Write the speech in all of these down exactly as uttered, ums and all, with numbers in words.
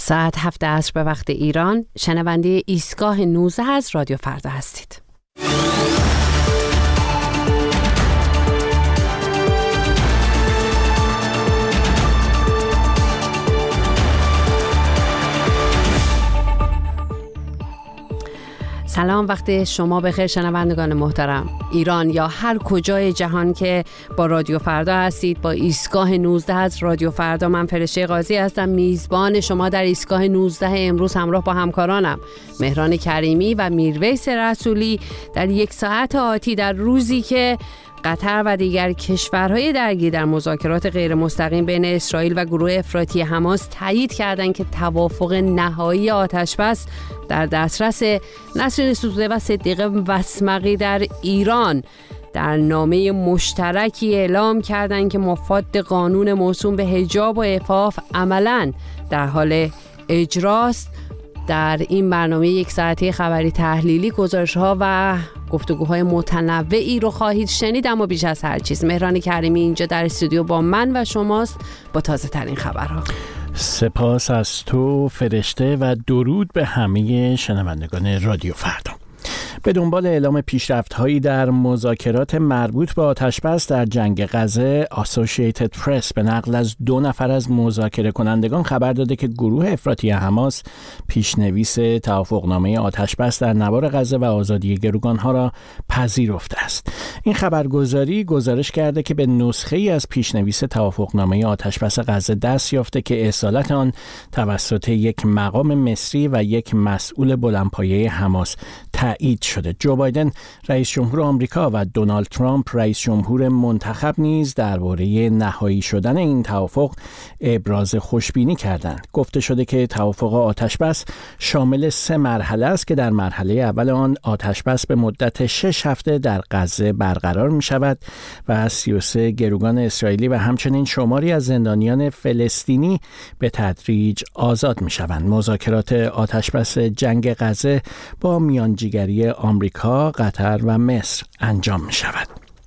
ساعت هفت عصر به وقت ایران، شنونده ایستگاه نوزده از رادیو فردا هستید. سلام، وقت شما بخیر شنوندگان محترم. ایران یا هر کجای جهان که با رادیو فردا هستید، با ایستگاه نوزده از رادیو فردا، من فرشته قاضی هستم، میزبان شما در ایستگاه نوزده امروز همراه با همکارانم مهران کریمی و میرویس رسولی در یک ساعت آتی، در روزی که قطر و دیگر کشورهای درگیر در مذاکرات غیر مستقیم بین اسرائیل و گروه افراطی حماس تایید کردند که توافق نهایی آتشبس در دسترس. نسرین ستوده و صدیقه وسمقی در ایران در نامه مشترکی اعلام کردند که مفاد قانون موسوم به حجاب و عفاف عملاً در حال اجراست. در این برنامه یک ساعته خبری تحلیلی، گزارش‌ها و گفتگوهای متنوعی رو خواهید شنید، اما بیش از هر چیز مهران کریمی اینجا در استودیو با من و شماست با تازه ترین خبرها. سپاس از تو فرشته و درود به همه شنوندگان رادیو فردا. به دنبال اعلام پیشرفت‌هایی در مذاکرات مربوط به آتشبس در جنگ غزه، اسوسییتد پرس به نقل از دو نفر از مذاکره کنندگان خبر داده که گروه افراطی حماس پیشنویس توافقنامه آتشبس در نوار غزه و آزادی گروگان‌ها را پذیرفته است. این خبرگزاری گزارش کرده که به نسخه‌ای از پیشنویس توافقنامه آتشبس غزه دست یافته که اصالت آن توسط یک مقام مصری و یک مسئول بلندپایه حماس تایید شده. جو بایدن رئیس جمهور آمریکا و دونالد ترامپ رئیس جمهور منتخب نیز درباره نهایی شدن این توافق ابراز خوشبینی کردند. گفته شده که توافق آتشبس شامل سه مرحله است که در مرحله اول آن آتشبس به مدت شش هفته در غزه برقرار می شود و سی و سه گروگان اسرائیلی و همچنین شماری از زندانیان فلسطینی به تدریج آزاد می شوند. مذاکرات آتشبس جنگ غزه با میانجیگری آمریکا، قطر و مصر انجام می شود.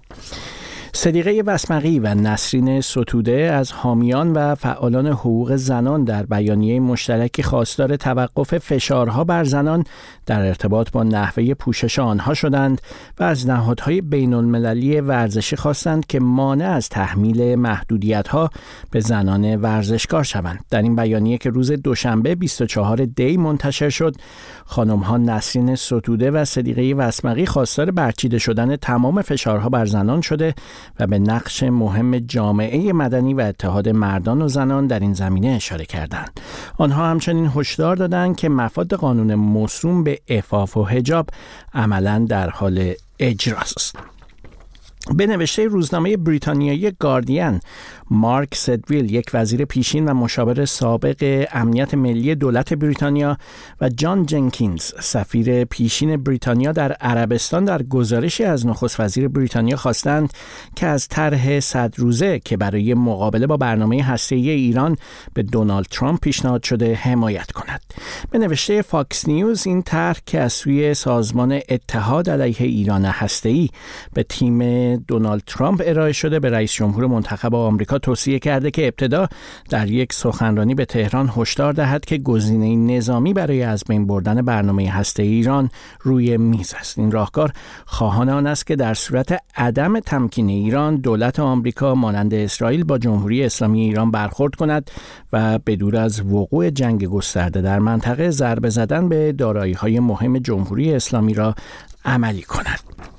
صدیقه وسمقی و نسرین ستوده از حامیان و فعالان حقوق زنان در بیانیه مشترکی خواستار توقف فشارها بر زنان در ارتباط با نحوه پوشش آنها شدند و از نهادهای بین المللی ورزشی خواستند که مانع از تحمیل محدودیت‌ها به زنان ورزشکار شوند. در این بیانیه که روز دوشنبه بیست و چهارم دی منتشر شد، خانم‌ها نسرین ستوده و صدیقه وسمقی خواستار برچیده شدن تمام فشارها بر زنان شده و به نقش مهم جامعه مدنی و اتحاد مردان و زنان در این زمینه اشاره کردند. آنها همچنین هشدار دادند که مفاد قانون موسوم به عفاف و حجاب عملاً در حال اجراست. به نوشته روزنامه بریتانیایی گاردین، مارک سدویل، یک وزیر پیشین و مشاور سابق امنیت ملی دولت بریتانیا، و جان جنکینز، سفیر پیشین بریتانیا در عربستان، در گزارشی از نخست وزیر بریتانیا خواستند که از طرح صد روزه که برای مقابله با برنامه هسته‌ای ایران به دونالد ترامپ پیشنهاد شده حمایت کند. به نوشته فاکس نیوز، این طرح که از سوی سازمان اتحاد علیه ایران هسته‌ای به تیم دونالد ترامپ ارائه شده، به رئیس جمهور منتخب آمریکا توصیه کرده که ابتدا در یک سخنرانی به تهران هشدار دهد که گزینه نظامی برای از بین بردن برنامه هسته‌ای ایران روی میز است. این راهکار خواهان آن است که در صورت عدم تمکین ایران، دولت آمریکا مانند اسرائیل با جمهوری اسلامی ایران برخورد کند و بدور از وقوع جنگ گسترده در منطقه، ضربه زدن به دارایی‌های مهم جمهوری اسلامی را عملی کند.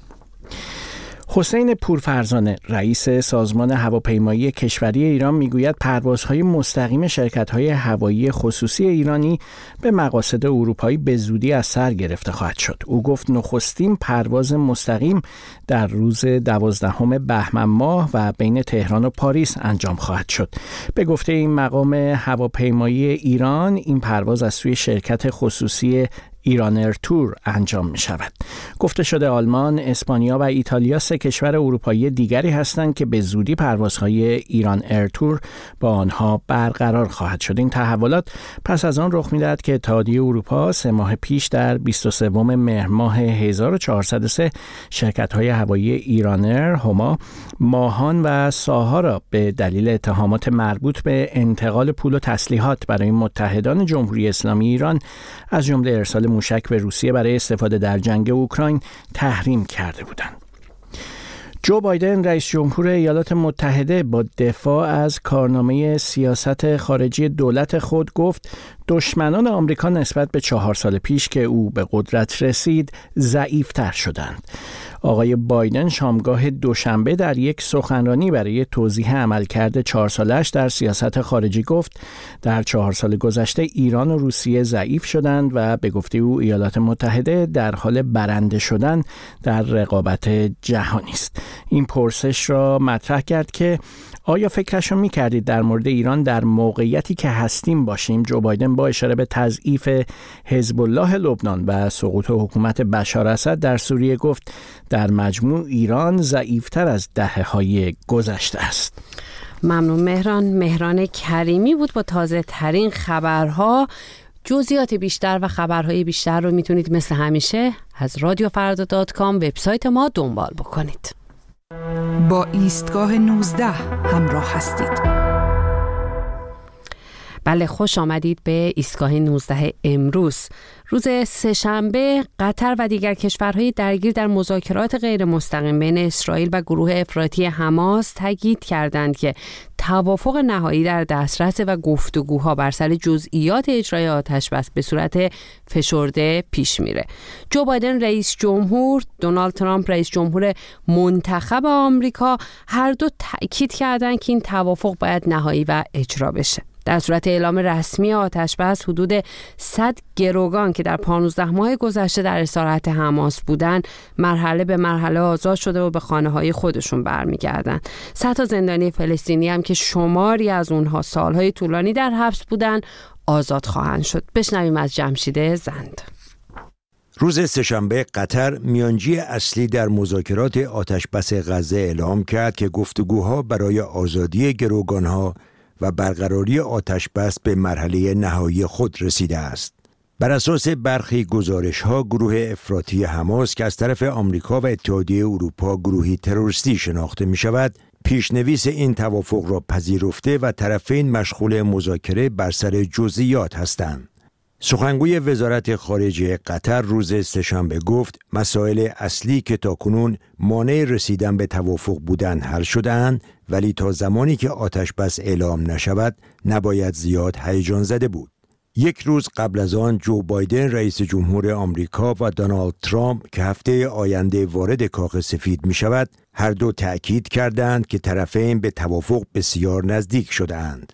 حسین پورفرزانه، رئیس سازمان هواپیمایی کشوری ایران، میگوید پروازهای مستقیم شرکت‌های هوایی خصوصی ایرانی به مقاصد اروپایی به زودی از سر گرفته خواهد شد. او گفت نخستین پرواز مستقیم در روز دوازدهم بهمن ماه و بین تهران و پاریس انجام خواهد شد. به گفته این مقام هواپیمایی ایران، این پرواز از سوی شرکت خصوصی ایران ایر تور انجام می شود. گفته شده آلمان، اسپانیا و ایتالیا سه کشور اروپایی دیگری هستند که به زودی پروازهای ایران ایر تور با آنها برقرار خواهد شد. این تحولات پس از آن رخ می‌دهد که اتحادیه اروپا سه ماه پیش در بیست و سوم مهر ماه هزار و چهارصد و سه شرکت‌های هوایی ایران ایر، هما، ماهان و ساها را به دلیل اتهامات مربوط به انتقال پول و تسلیحات برای متحدان جمهوری اسلامی ایران از جمله ارسال موشک به روسیه برای استفاده در جنگ اوکراین تحریم کرده بودند. جو بایدن رئیس جمهور ایالات متحده با دفاع از کارنامه سیاست خارجی دولت خود گفت دشمنان آمریکا نسبت به چهار سال پیش که او به قدرت رسید ضعیف‌تر شدند. آقای بایدن شامگاه دوشنبه در یک سخنرانی برای توضیح عملکرد چهار سالش در سیاست خارجی گفت در چهار سال گذشته ایران و روسیه ضعیف شدند و به گفته او ایالات متحده در حال برنده شدن در رقابت جهانی است. این پرسش را مطرح کرد که آیا فکرشو می‌کردید در مورد ایران در موقعیتی که هستیم باشیم؟ جو بایدن با اشاره به تضعیف حزب الله لبنان و سقوط حکومت بشار اسد در سوریه گفت در مجموع ایران ضعیف‌تر از دهه‌های گذشته است. ممنون مهران. مهران کریمی بود با تازه ترین خبرها. جزئیات بیشتر و خبرهای بیشتر رو میتونید مثل همیشه از رادیو فردا دات کام وبسایت ما دنبال بکنید. با ایستگاه نوزده همراه هستید. بله، خوش آمدید به ایستگاه نوزده امروز. روز سه‌شنبه قطر و دیگر کشورهای درگیر در مذاکرات غیر مستقیم بین اسرائیل و گروه افراطی حماس تاکید کردند که توافق نهایی در دسترس و گفتگوها بر سر جزئیات اجرای آتش‌بس به صورت فشرده پیش میره. جو بایدن رئیس جمهور، دونالد ترامپ رئیس جمهور منتخب آمریکا هر دو تاکید کردند که این توافق باید نهایی و اجرا بشه. در صورت اعلام رسمی آتش‌بس حدود صد گروگان که در پانزده ماه گذشته در اسارت حماس بودن مرحله به مرحله آزاد شده و به خانه‌های خودشون برمیگردن. صد تا زندانی فلسطینی هم که شماری از اونها سالهای طولانی در حبس بودن آزاد خواهند شد. بشنویم از جمشید زند. روز سه‌شنبه قطر میانجی اصلی در مذاکرات آتش‌بس غزه اعلام کرد که گفتگوها برای آزادی گروگان‌ها و برقراری آتش‌بس به مرحله نهایی خود رسیده است. بر اساس برخی گزارش‌ها گروه افراطی حماس که از طرف آمریکا و اتحادیه اروپا گروهی تروریستی شناخته می‌شود، پیشنویس این توافق را پذیرفته و طرفین مشغول مذاکره بر سر جزئیات هستند. سخنگوی وزارت خارجه قطر روز سه‌شنبه گفت مسائل اصلی که تاکنون مانع رسیدن به توافق بودند حل شده‌اند، ولی تا زمانی که آتش‌بس اعلام نشود نباید زیاد هیجان زده بود. یک روز قبل از آن جو بایدن رئیس جمهور آمریکا و دونالد ترامپ که هفته آینده وارد کاخ سفید می شود هر دو تأکید کردند که طرفین به توافق بسیار نزدیک شده‌اند.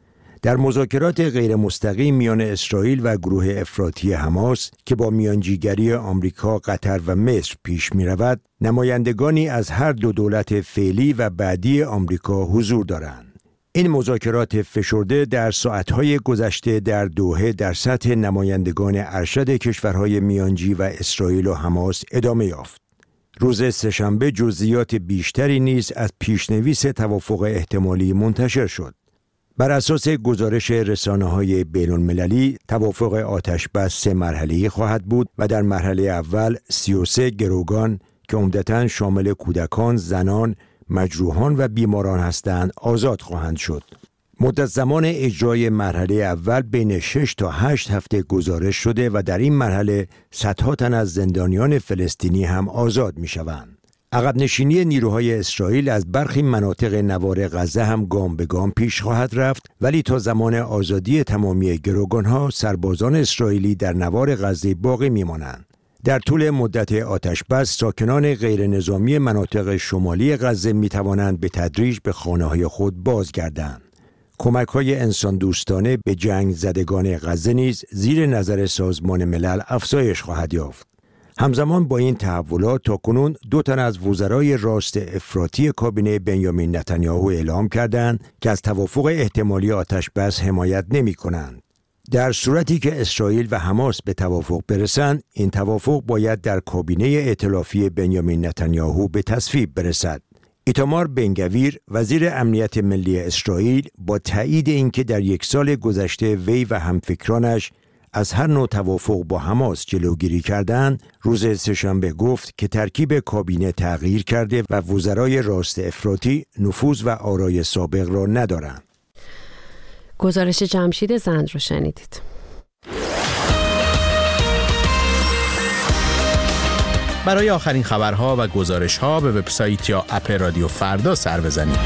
در مذاکرات غیر مستقیم میان اسرائیل و گروه افراطی حماس که با میانجیگری آمریکا، قطر و مصر پیش می رود، نمایندگانی از هر دو دولت فعلی و بعدی آمریکا حضور دارند. این مذاکرات فشرده در ساعتهای گذشته در دوحه در سطح نمایندگان ارشد کشورهای میانجی و اسرائیل و حماس ادامه یافت. روز سه‌شنبه جزئیات بیشتری نیز از پیشنویس توافق احتمالی منتشر شد. بر اساس گزارش رسانه‌های بین‌المللی توافق آتش‌بس سه مرحله‌ای خواهد بود و در مرحله اول سی و سه گروگان که عمدتاً شامل کودکان، زنان، مجروحان و بیماران هستند آزاد خواهند شد. مدت زمان اجرای مرحله اول بین شش تا هشت هفته گزارش شده و در این مرحله صدها تن از زندانیان فلسطینی هم آزاد می‌شوند. عقب نشینی نیروهای اسرائیل از برخی مناطق نوار غزه هم گام به گام پیش خواهد رفت، ولی تا زمان آزادی تمامی گروگان‌ها سربازان اسرائیلی در نوار غزه باقی می‌مانند. در طول مدت آتش‌بس ساکنان غیر نظامی مناطق شمالی غزه می‌توانند به تدریج به خانه‌های خود بازگردند. کمک‌های انسان دوستانه به جنگ زدگان غزه نیز زیر نظر سازمان ملل افزایش خواهد یافت. همزمان با این تحولات تاکنون دو تن از وزرای راست افراطی کابینه بنیامین نتانیاهو اعلام کردند که از توافق احتمالی آتش‌بس حمایت نمی‌کنند. در صورتی که اسرائیل و حماس به توافق برسند، این توافق باید در کابینه ائتلافی بنیامین نتانیاهو به تصویب برسد. ایتامار بنگویر وزیر امنیت ملی اسرائیل با تایید اینکه در یک سال گذشته وی و همفکرانش از هر نوع توافق با حماس جلوگیری کردند، روز سه‌شنبه گفت که ترکیب کابینه تغییر کرده و وزرای راست افراطی نفوذ و آرای سابق را ندارند. گزارش جمشید زند رو شنیدید. برای آخرین خبرها و گزارش‌ها به وبسایت یا اپ رادیو فردا سر بزنید.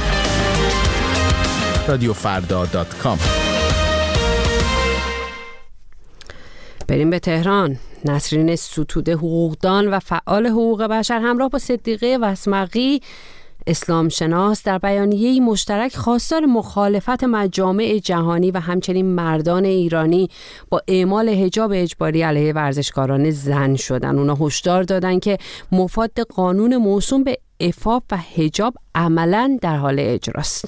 رادیو فردا دات کام. بریم به تهران. نسرین ستوده، حقوقدان و فعال حقوق بشر، همراه با صدیقه وسمقی اسلام شناس، در بیانیه‌ای مشترک خواستار مخالفت مجامع جهانی و همچنین مردان ایرانی با اعمال حجاب اجباری علیه ورزشکاران زن شدن. اونا هشدار دادن که مفاد قانون موسوم به عفاف و حجاب عملاً در حال اجراست.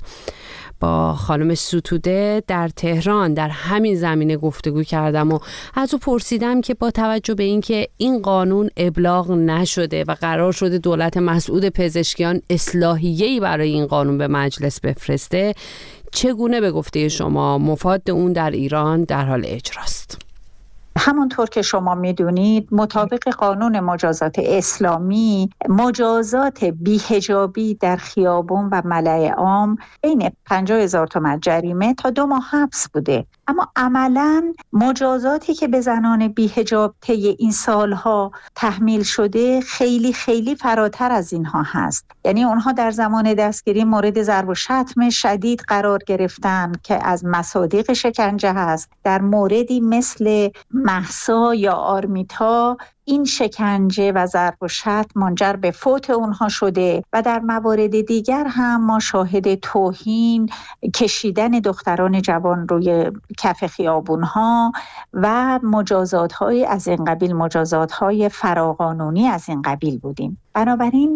با خانم ستوده در تهران در همین زمینه گفتگو کردم و از او پرسیدم که با توجه به اینکه این قانون ابلاغ نشده و قرار شده دولت مسعود پزشکیان اصلاحیه‌ای برای این قانون به مجلس بفرسته، چگونه به گفته شما مفاد اون در ایران در حال اجراست؟ همونطور که شما میدونید مطابق قانون مجازات اسلامی، مجازات بی‌حجابی در خیابون و ملأ عام بین پنجاه هزار تومان جریمه تا دو ماه حبس بوده. اما عملاً مجازاتی که به زنان بی‌حجاب طی این سالها تحمیل شده خیلی خیلی فراتر از اینها هست. یعنی اونها در زمان دستگیری مورد ضرب و شتم شدید قرار گرفتن که از مصادیق شکنجه هست. در موردی مثل مهسا یا آرمیتا این شکنجه و ضرب و شتم منجر به فوت اونها شده و در موارد دیگر هم ما شاهد توهین، کشیدن دختران جوان روی کف خیابونها و مجازات‌های از این قبیل، مجازات‌های فراقانونی از این قبیل بودیم. بنابراین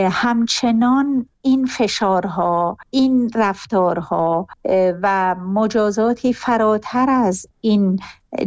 همچنان این فشارها، این رفتارها و مجازاتی فراتر از این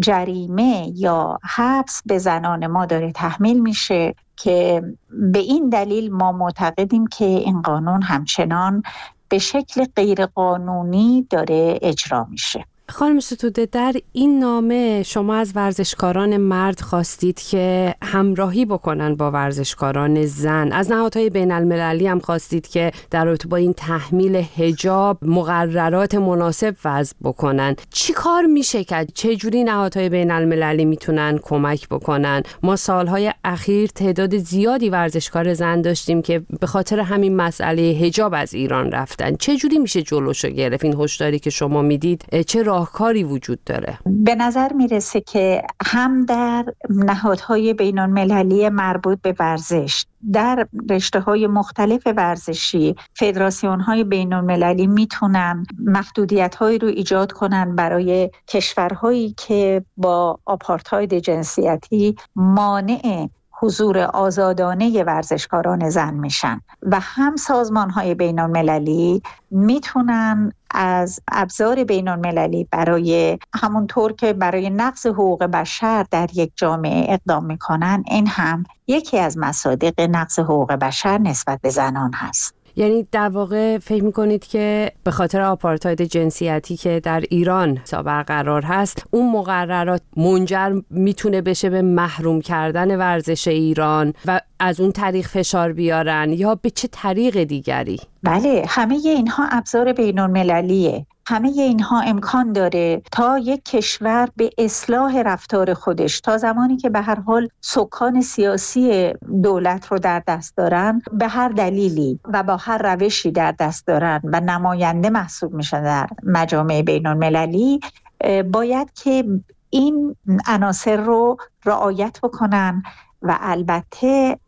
جریمه یا حبس به زنان ما داره تحمیل میشه که به این دلیل ما معتقدیم که این قانون همچنان به شکل غیرقانونی داره اجرا میشه. خانم ستوده، در این نامه شما از ورزشکاران مرد خواستید که همراهی بکنن با ورزشکاران زن. از نهادهای بین المللی هم خواستید که در رابطه با این تحمیل حجاب مقررات مناسب وضع بکنن. چی کار میشه کرد؟ چه جوری نهادهای بین المللی میتونن کمک بکنن؟ ما سالهای اخیر تعداد زیادی ورزشکار زن داشتیم که به خاطر همین مسئله حجاب از ایران رفتن. چه جوری میشه جلوشو گرفت؟ این هشداری که شما میدید چه راهکاری وجود داره؟ به نظر میرسه که هم در نهادهای بین المللی مربوط به ورزش، در رشته‌های مختلف ورزشی، فدراسیون‌های بین المللی میتونن محدودیت‌هایی رو ایجاد کنن برای کشورهایی که با آپارتاید جنسیتی مانع حضور آزادانه ورزشکاران زن میشن و هم سازمان‌های بین المللی میتونن از ابزار بین المللی برای همونطور که برای نقض حقوق بشر در یک جامعه اقدام میکنن، این هم یکی از مصادیق نقض حقوق بشر نسبت به زنان هست. یعنی در واقع فکر میکنید که به خاطر آپارتاید جنسیتی که در ایران برقرار هست، اون مقررات منجر میتونه بشه به محروم کردن ورزش ایران و از اون طریق فشار بیارن، یا به چه طریق دیگری؟ بله، همه اینها ابزار بین المللیه. همه اینها امکان داره تا یک کشور به اصلاح رفتار خودش، تا زمانی که به هر حال سکان سیاسی دولت رو در دست دارن، به هر دلیلی و با هر روشی در دست دارن و نماینده محسوب میشن در مجامع بین المللی، باید که این عناصر رو رعایت بکنن و البته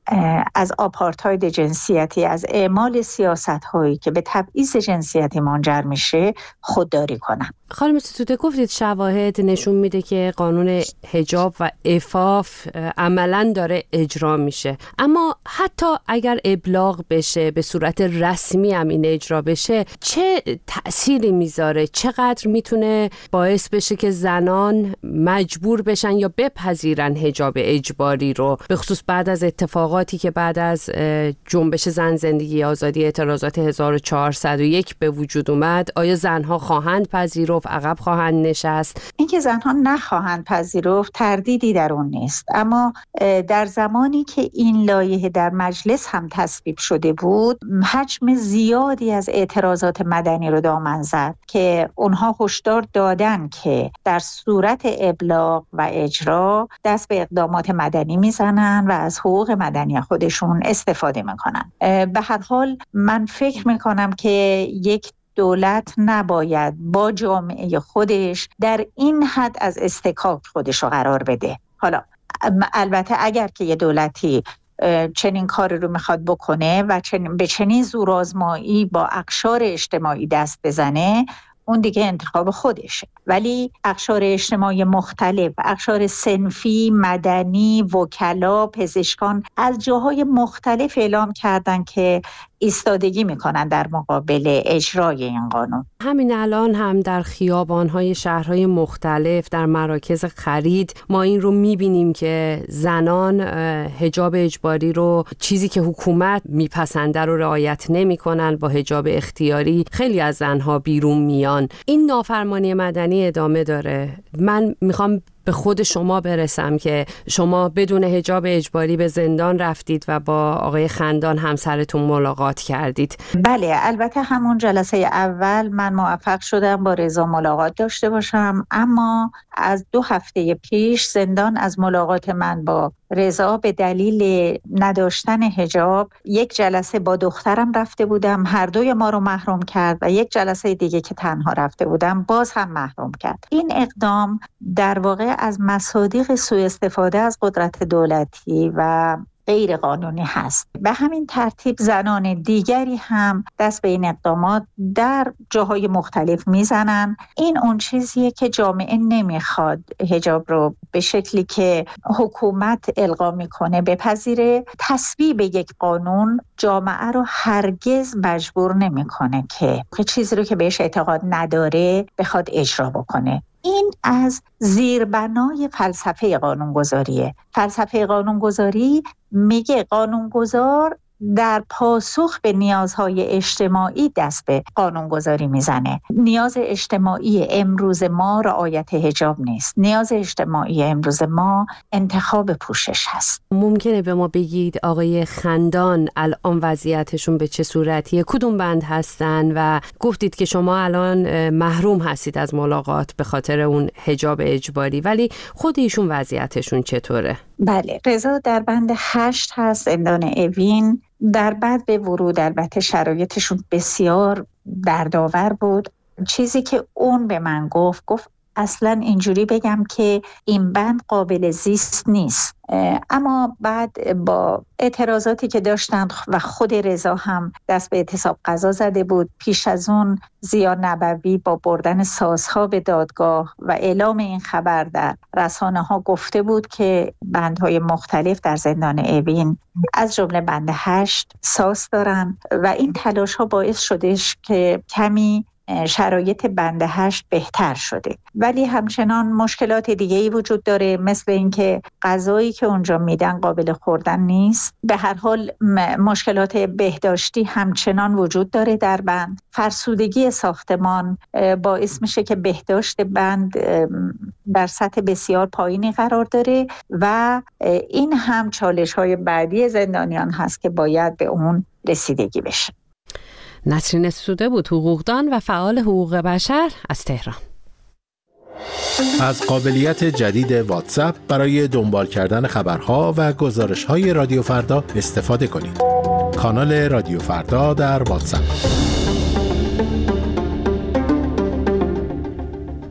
از آپارتاید جنسیتی، از اعمال سیاست‌هایی که به تبعیض جنسیتی منجر میشه خودداری کنن. خانم ستوده، گفتید شواهد نشون میده که قانون حجاب و عفاف عملاً داره اجرا میشه، اما حتی اگر ابلاغ بشه، به صورت رسمی هم این اجرا بشه، چه تأثیری میذاره؟ چقدر میتونه باعث بشه که زنان مجبور بشن یا بپذیرن حجاب اجباری رو، به خصوص بعد از اتفاقاتی که بعد از جنبش زن زندگی آزادی اعتراضات هزار و چهارصد و یک به وجود اومد؟ آیا زنها خواهند پذیرفت، عقب خواهند نشست؟ اینکه زنها نخواهند پذیرفت تردیدی در اون نیست، اما در زمانی که این لایحه در مجلس هم تصویب شده بود، حجم زیادی از اعتراضات مدنی رو دامن زد که اونها هشدار دادن که در صورت ابلاغ و اجرا دست به اقدامات مدنی میزنن و از حقوق مدنی خودشون استفاده میکنن. به هر حال من فکر میکنم که یک دولت نباید با جامعه خودش در این حد از اصطکاک خودش رو قرار بده. حالا البته اگر که یه دولتی چنین کاری رو میخواد بکنه و چنین به چنین زورآزمایی با اقشار اجتماعی دست بزنه، اون دیگه انتخاب خودشه. ولی اقشار اجتماعی مختلف، اقشار صنفی، مدنی، وکلا، پزشکان از جاهای مختلف اعلام کردن که ایستادگی میکنن در مقابل اجرای این قانون. همین الان هم در خیابان‌های شهرهای مختلف، در مراکز خرید، ما این رو میبینیم که زنان حجاب اجباری رو، چیزی که حکومت میپسنده رو رعایت نمیکنن، با حجاب اختیاری خیلی از زنها بیرون میان. این نافرمانی مدنی ادامه داره. من میخوام به خود شما برسم که شما بدون حجاب اجباری به زندان رفتید و با آقای خندان همسرتون ملاقات کردید. بله، البته همون جلسه اول من موفق شدم با رضا ملاقات داشته باشم، اما از دو هفته پیش زندان از ملاقات من با رضا به دلیل نداشتن حجاب یک جلسه با دخترم رفته بودم، هر دوی ما رو محروم کرد، و یک جلسه دیگه که تنها رفته بودم باز هم محروم کرد. این اقدام در واقع از مصادیق سوء استفاده از قدرت دولتی و غیر قانونی هست. به همین ترتیب زنان دیگری هم دست به این اقدامات در جاهای مختلف میزنن. این اون چیزیه که جامعه نمیخواد حجاب رو به شکلی که حکومت القا میکنه بپذیره. تصویب یک قانون جامعه رو هرگز مجبور نمیکنه که چیزی رو که بهش اعتقاد نداره بخواد اجرا بکنه. این از زیربنای فلسفه قانونگذاریه. فلسفه قانونگذاری میگه قانونگذار در پاسخ به نیازهای اجتماعی دست به قانونگذاری میزنه. نیاز اجتماعی امروز ما رعایت حجاب نیست. نیاز اجتماعی امروز ما انتخاب پوشش هست. ممکنه به ما بگید آقای خندان الان وضعیتشون به چه صورتیه؟ کدوم بند هستن؟ و گفتید که شما الان محروم هستید از ملاقات به خاطر اون حجاب اجباری، ولی خود ایشون وضعیتشون چطوره؟ بله، رضا در بند هشت هست، زندان اوین. در بعد به ورود البته شرایطشون بسیار دردآور بود. چیزی که اون به من گفت گفت اصلا اینجوری بگم که این بند قابل زیست نیست. اما بعد با اعتراضاتی که داشتن و خود رضا هم دست به اعتصاب قضا زده بود، پیش از اون ضیا نبوی با بردن سازها به دادگاه و اعلام این خبر در رسانه ها گفته بود که بندهای مختلف در زندان اوین از جمله بند هشت ساز دارن و این تلاش ها باعث شدش که کمی شرایط بند هشت بهتر شده، ولی همچنان مشکلات دیگه‌ای وجود داره، مثل اینکه غذایی که اونجا میدن قابل خوردن نیست. به هر حال مشکلات بهداشتی همچنان وجود داره در بند. فرسودگی ساختمان باعث میشه که بهداشت بند در سطح بسیار پایینی قرار داره و این هم چالش‌های بعدی زندانیان هست که باید به اون رسیدگی بشه. نسرین ستوده بود، حقوقدان و فعال حقوق بشر از تهران. از قابلیت جدید واتساپ برای دنبال کردن خبرها و گزارش‌های رادیو فردا استفاده کنید. کانال رادیو فردا در واتساپ.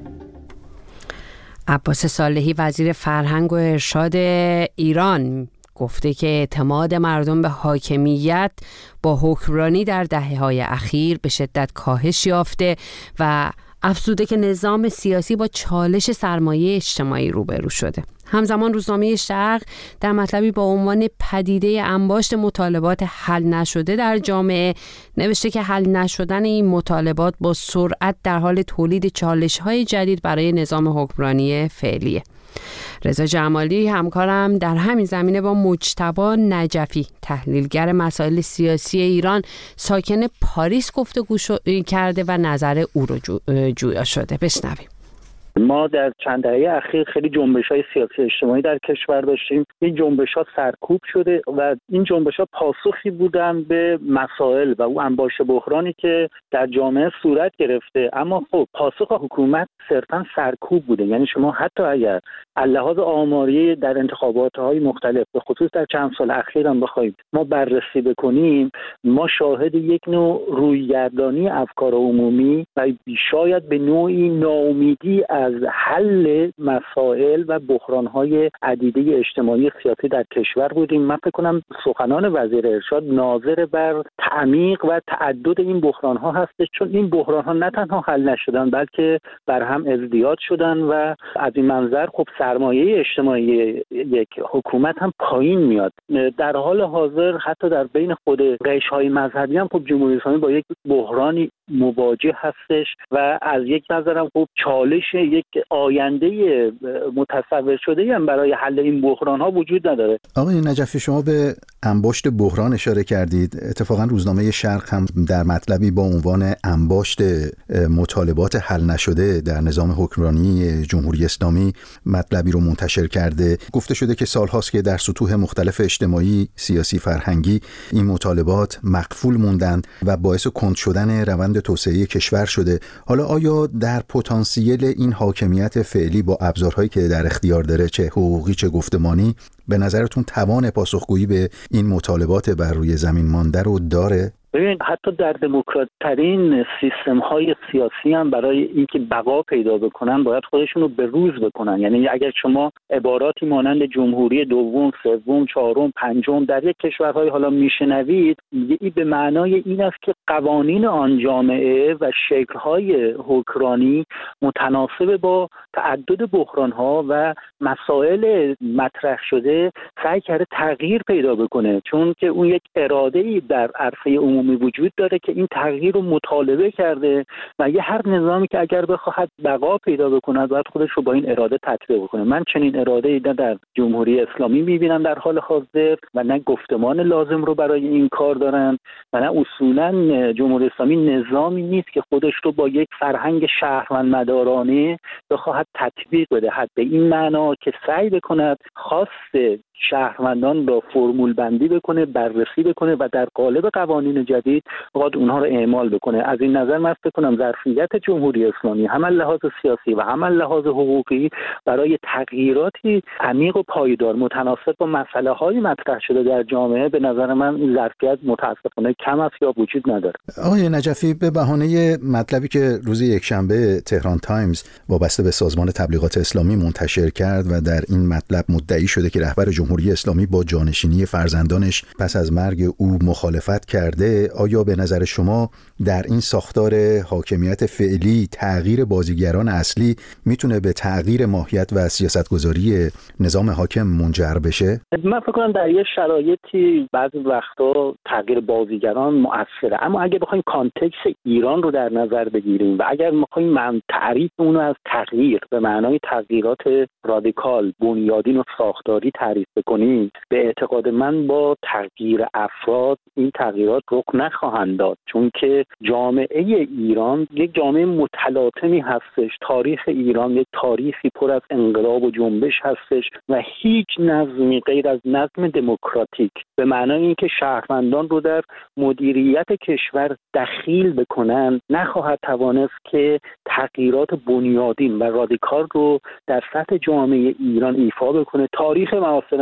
عباس صالحی وزیر فرهنگ و ارشاد ایران گفته که اعتماد مردم به حاکمیت با حکمرانی در دهه‌های اخیر به شدت کاهش یافته و افزوده که نظام سیاسی با چالش سرمایه اجتماعی روبرو شده. همزمان روزنامه شرق در مطلبی با عنوان پدیده انباشت مطالبات حل نشده در جامعه نوشته که حل نشدن این مطالبات با سرعت در حال تولید چالش‌های جدید برای نظام حکمرانی فعلیه. رضا جمالی همکارم در همین زمینه با مجتبی نجفی تحلیلگر مسائل سیاسی ایران ساکن پاریس گفتگو کرده و نظر او رو جو جویا شده. بشنویم. ما در چند دهه اخیر خیلی جنبش‌های سیاسی اجتماعی در کشور داشتیم. این جنبش‌ها سرکوب شده و این جنبش‌ها پاسخی بودن به مسائل و او انباشت بحرانی که در جامعه صورت گرفته. اما خب پاسخ حکومت صرفاً سرکوب بوده. یعنی شما حتی اگر لحاظ آماری در انتخابات‌های مختلف به خصوص در چند سال اخیر هم بخوایم ما بررسی بکنیم، ما شاهد یک نوع رویگردانی افکار عمومی و شاید به نوعی ناامیدی از حل مسائل و بحران‌های عدیده اجتماعی سیاسی در کشور بودیم. من فکر کنم سخنان وزیر ارشاد ناظر بر تعمیق و تعدد این بحران‌ها هستش، چون این بحران‌ها نه تنها حل نشدن بلکه بر هم ازدیاد شدن و از این منظر خب سرمایه اجتماعی یک حکومت هم پایین میاد. در حال حاضر حتی در بین خود قشرهای مذهبی هم خب جمهوری اسلامی با یک بحرانی مواجه هستش و از یک نظرم خب چالش یک آینده متصور شده هم برای حل این بحران ها وجود نداره. آقای نجفی، شما به انباشت بحران اشاره کردید. اتفاقا روزنامه شرق هم در مطلبی با عنوان انباشت مطالبات حل نشده در نظام حکمرانی جمهوری اسلامی مطلبی رو منتشر کرده. گفته شده که سالهاست که در سطوح مختلف اجتماعی، سیاسی، فرهنگی این مطالبات مقفول موندن و باعث کند شدن روند توسعه کشور شده. حالا آیا در پتانسیل این حاکمیت فعلی با ابزارهایی که در اختیار داره، چه حقوقی چه گفتمانی، به نظرتون توان پاسخگویی به این مطالبات بر روی زمین مانده رو داره؟ ببینید حتی در دموکرات ترین سیستم های سیاسی هم برای اینکه بقا پیدا بکنن باید خودشون رو به روز بکنن. یعنی اگر شما عباراتی مانند جمهوری دوم، سوم، چهارم، پنجم در یک کشورهای حالا میشنوید، این به معنای این است که قوانین آن جامعه و شکل‌های حکمرانی متناسب با تعدد بحران‌ها و مسائل مطرح شده سعی کرده تغییر پیدا بکنه، چون که اون یک اراده‌ای در عرصه عمومی وجود داره که این تغییر رو مطالبه کرده و یه هر نظامی که اگر بخواهد بقا پیدا بکنه باید خودش رو با این اراده تطبیق بکنه. من چنین اراده‌ای نه در جمهوری اسلامی می‌بینم در حال حاضر و نه گفتمان لازم رو برای این کار دارن و نه اصولاً جمهوری اسلامی نظامی نیست که خودش رو با یک فرهنگ شهروندمدارانه بخواهد تطبیق بدهد، به این معنا که سعی بکند خاص شهروندان را فرمول بندی بکنه، بررسی بکنه و در قالب قوانین جدید باید اونها رو اعمال بکنه. از این نظر من فکر کنم ظرفیت جمهوری اسلامی هم لحاظ سیاسی و هم لحاظ حقوقی برای تغییراتی عمیق و پایدار متناسب با مسئله های مطرح شده در جامعه به نظر من این ظرفیت متاسفانه کم است یا وجود نداره. آقای نجفی، به بهانه مطلبی که روز یکشنبه تهران تایمز وابسته به سازمان تبلیغات اسلامی منتشر کرد و در این مطلب مدعی شده که رهبر جمهوری اسلامی با جانشینی فرزندانش پس از مرگ او مخالفت کرده، آیا به نظر شما در این ساختار حاکمیت فعلی تغییر بازیگران اصلی میتونه به تغییر ماهیت و سیاستگذاری نظام حاکم منجر بشه؟ من فکر کنم در یه شرایطی بعضی وقتا تغییر بازیگران مؤثره، اما اگه بخوایم کانتکست ایران رو در نظر بگیریم و اگر بخوایم من تعریف اون رو از تغییر به معنای تغییرات رادیکال، بنیادین و ساختاری تعریف بکنیم، به اعتقاد من با تغییر افراد این تغییرات رخ نخواهند داد، چون که جامعه ایران یک جامعه متلاطمی هستش. تاریخ ایران یک تاریخی پر از انقلاب و جنبش هستش و هیچ نظمی غیر از نظم دموکراتیک به معنای اینکه شهروندان رو در مدیریت کشور دخیل بکنن نخواهد توانست که تغییرات بنیادین و رادیکال رو در سطح جامعه ایران ایفا بکنه. تاریخ معاصر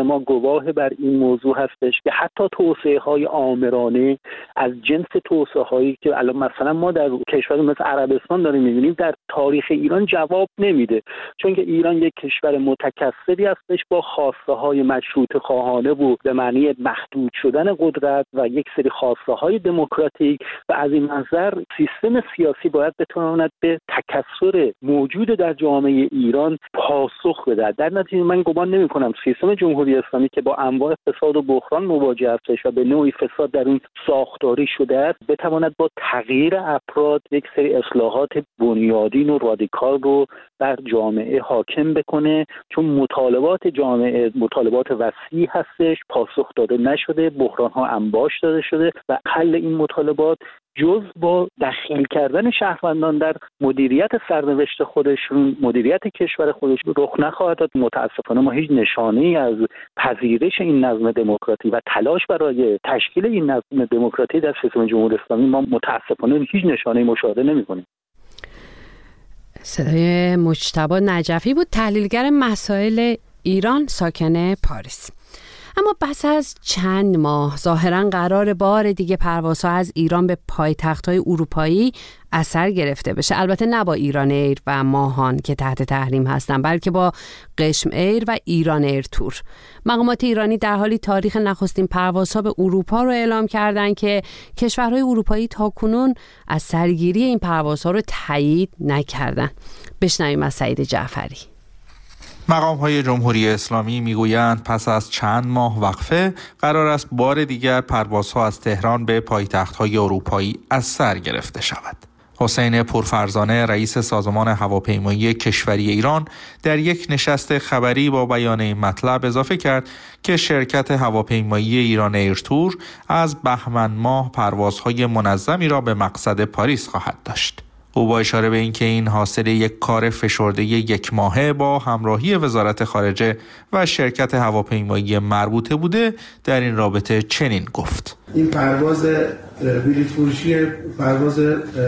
ما گواه بر این موضوع هستش که حتی توسعه های آمرانه از جنس توسعه هایی که الان مثلا ما در کشور مثل عربستان داریم می‌بینیم در تاریخ ایران جواب نمیده، چون که ایران یک کشور متکثری هستش با خواسته های مشروطه خواهانه و به معنی محدود شدن قدرت و یک سری خواسته های دموکراتیک و از این منظر سیستم سیاسی باید بتواند به تکثر موجود در جامعه ایران پاسخ بده. در نتیجه من گمان نمی‌کنم سیستم جمهوری اسلامی که با انواع فساد و بحران مواجه هستش و به نوعی فساد در این ساختاری شده است بتواند با تغییر افراد یک سری اصلاحات بنیادین و رادیکال رو در جامعه حاکم بکنه، چون مطالبات جامعه مطالبات وسیع هستش، پاسخ داده نشده، بحران ها انباش داده شده و حل این مطالبات جز با دخیل کردن شهروندان در مدیریت سرنوشت خودشون، مدیریت کشور خودشون رخ نخواهد داد. متاسفانه ما هیچ نشانه‌ای از پذیرش این نظم دموکراتی و تلاش برای تشکیل این نظم دموکراتی در سیستم جمهوری اسلامی ما متاسفانه هیچ نشانه‌ای مشاهده نمی‌کنیم. صدای مجتبی نجفی بود، تحلیلگر مسائل ایران، ساکن پاریس. اما پس از چند ماه ظاهراً قرار بار دیگه پروازها از ایران به پایتخت‌های اروپایی اثر گرفته بشه، البته نه با ایران ایر و ماهان که تحت تحریم هستن، بلکه با قشم ایر و ایران ایر تور. مقامات ایرانی در حالی تاریخ نخستین پروازها به اروپا رو اعلام کردن که کشورهای اروپایی تاکنون از سرگیری این پروازها رو تایید نکردن. بشنویم از سعید جعفری. مقام‌های جمهوری اسلامی میگویند پس از چند ماه وقفه قرار است بار دیگر پروازها از تهران به پایتخت‌های اروپایی از سر گرفته شود. حسین پورفرزانه رئیس سازمان هواپیمایی کشوری ایران در یک نشست خبری با بیان این مطلب اضافه کرد که شرکت هواپیمایی ایران ایرتور از بهمن ماه پروازهای منظمی را به مقصد پاریس خواهد داشت. او با اشاره به اینکه این حاصل یک کار فشرده یک ماهه با همراهی وزارت خارجه و شرکت هواپیمایی مربوطه بوده، در این رابطه چنین گفت: این پرواز بلیط فروشی پرواز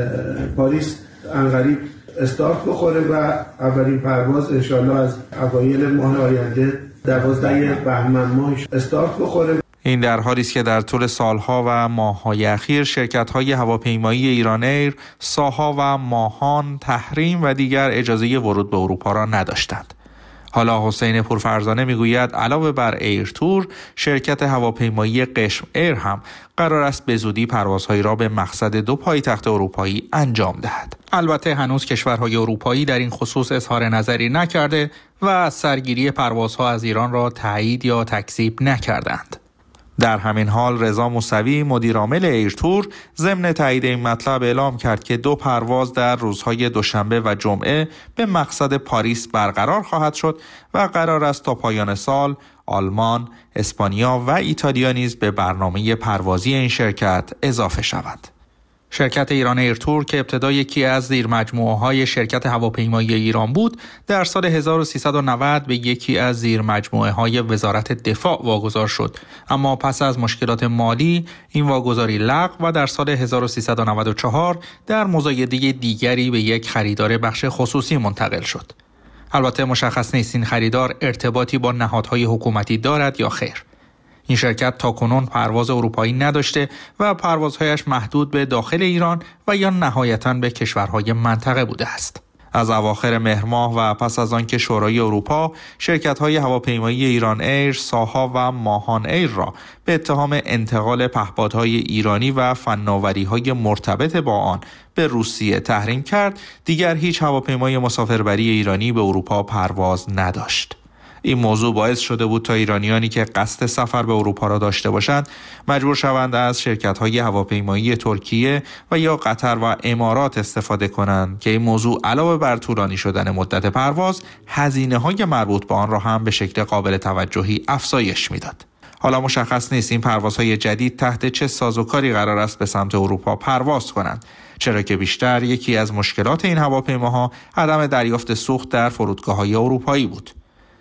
پاریس انقریب استارت بخوره و اولین پرواز انشالله از اوایل ماه آینده دوازده بهمن ماه استارت بخوره. این در حالی است که در طول سالها و ماه‌های اخیر شرکت‌های هواپیمایی ایران ایر، ساها و ماهان تحریم و دیگر اجازه ورود به اروپا را نداشتند. حالا حسین پورفرزانه میگوید علاوه بر ایرتور، شرکت هواپیمایی قشم ایر هم قرار است به زودی پروازهایی را به مقصد دو پایتخت اروپایی انجام دهد. البته هنوز کشورهای اروپایی در این خصوص اظهار نظری نکرده و سرگیری پروازها از ایران را تایید یا تکذیب نکردند. در همین حال رضا موسوی مدیرعامل ایرتور ضمن تایید این مطلب اعلام کرد که دو پرواز در روزهای دوشنبه و جمعه به مقصد پاریس برقرار خواهد شد و قرار است تا پایان سال آلمان، اسپانیا و ایتالیا نیز به برنامه پروازی این شرکت اضافه شود. شرکت ایران ایرتور که ابتدا یکی از زیرمجموعه‌های شرکت هواپیمایی ایران بود، در سال هزار و سیصد و نود به یکی از زیرمجموعه‌های وزارت دفاع واگذار شد، اما پس از مشکلات مالی این واگذاری لغو و در سال هزار و سیصد و نود و چهار در مزایده دیگری به یک خریدار بخش خصوصی منتقل شد. البته مشخص نیست این خریدار ارتباطی با نهادهای حکومتی دارد یا خیر. این شرکت تاکنون پرواز اروپایی نداشته و پروازهایش محدود به داخل ایران و یا نهایتاً به کشورهای منطقه بوده است. از اواخر مهر ماه و پس از آنکه شورای اروپا شرکت‌های هواپیمایی ایران ایر، ساها و ماهان ایر را به اتهام انتقال پهپادهای ایرانی و فناوری‌های مرتبط با آن به روسیه تحریم کرد، دیگر هیچ هواپیمای مسافربری ایرانی به اروپا پرواز نداشت. این موضوع باعث شده بود تا ایرانیانی که قصد سفر به اروپا را داشته باشند مجبور شوند از شرکت‌های هواپیمایی ترکیه و یا قطر و امارات استفاده کنند که این موضوع علاوه بر طولانی شدن مدت پرواز، هزینه‌های مربوط به آن را هم به شکل قابل توجهی افزایش می‌داد. حالا مشخص نیست این پروازهای جدید تحت چه سازوکاری قرار است به سمت اروپا پرواز کنند، چرا که بیشتر یکی از مشکلات این هواپیماها عدم دریافت سوخت در فرودگاه‌های اروپایی بود.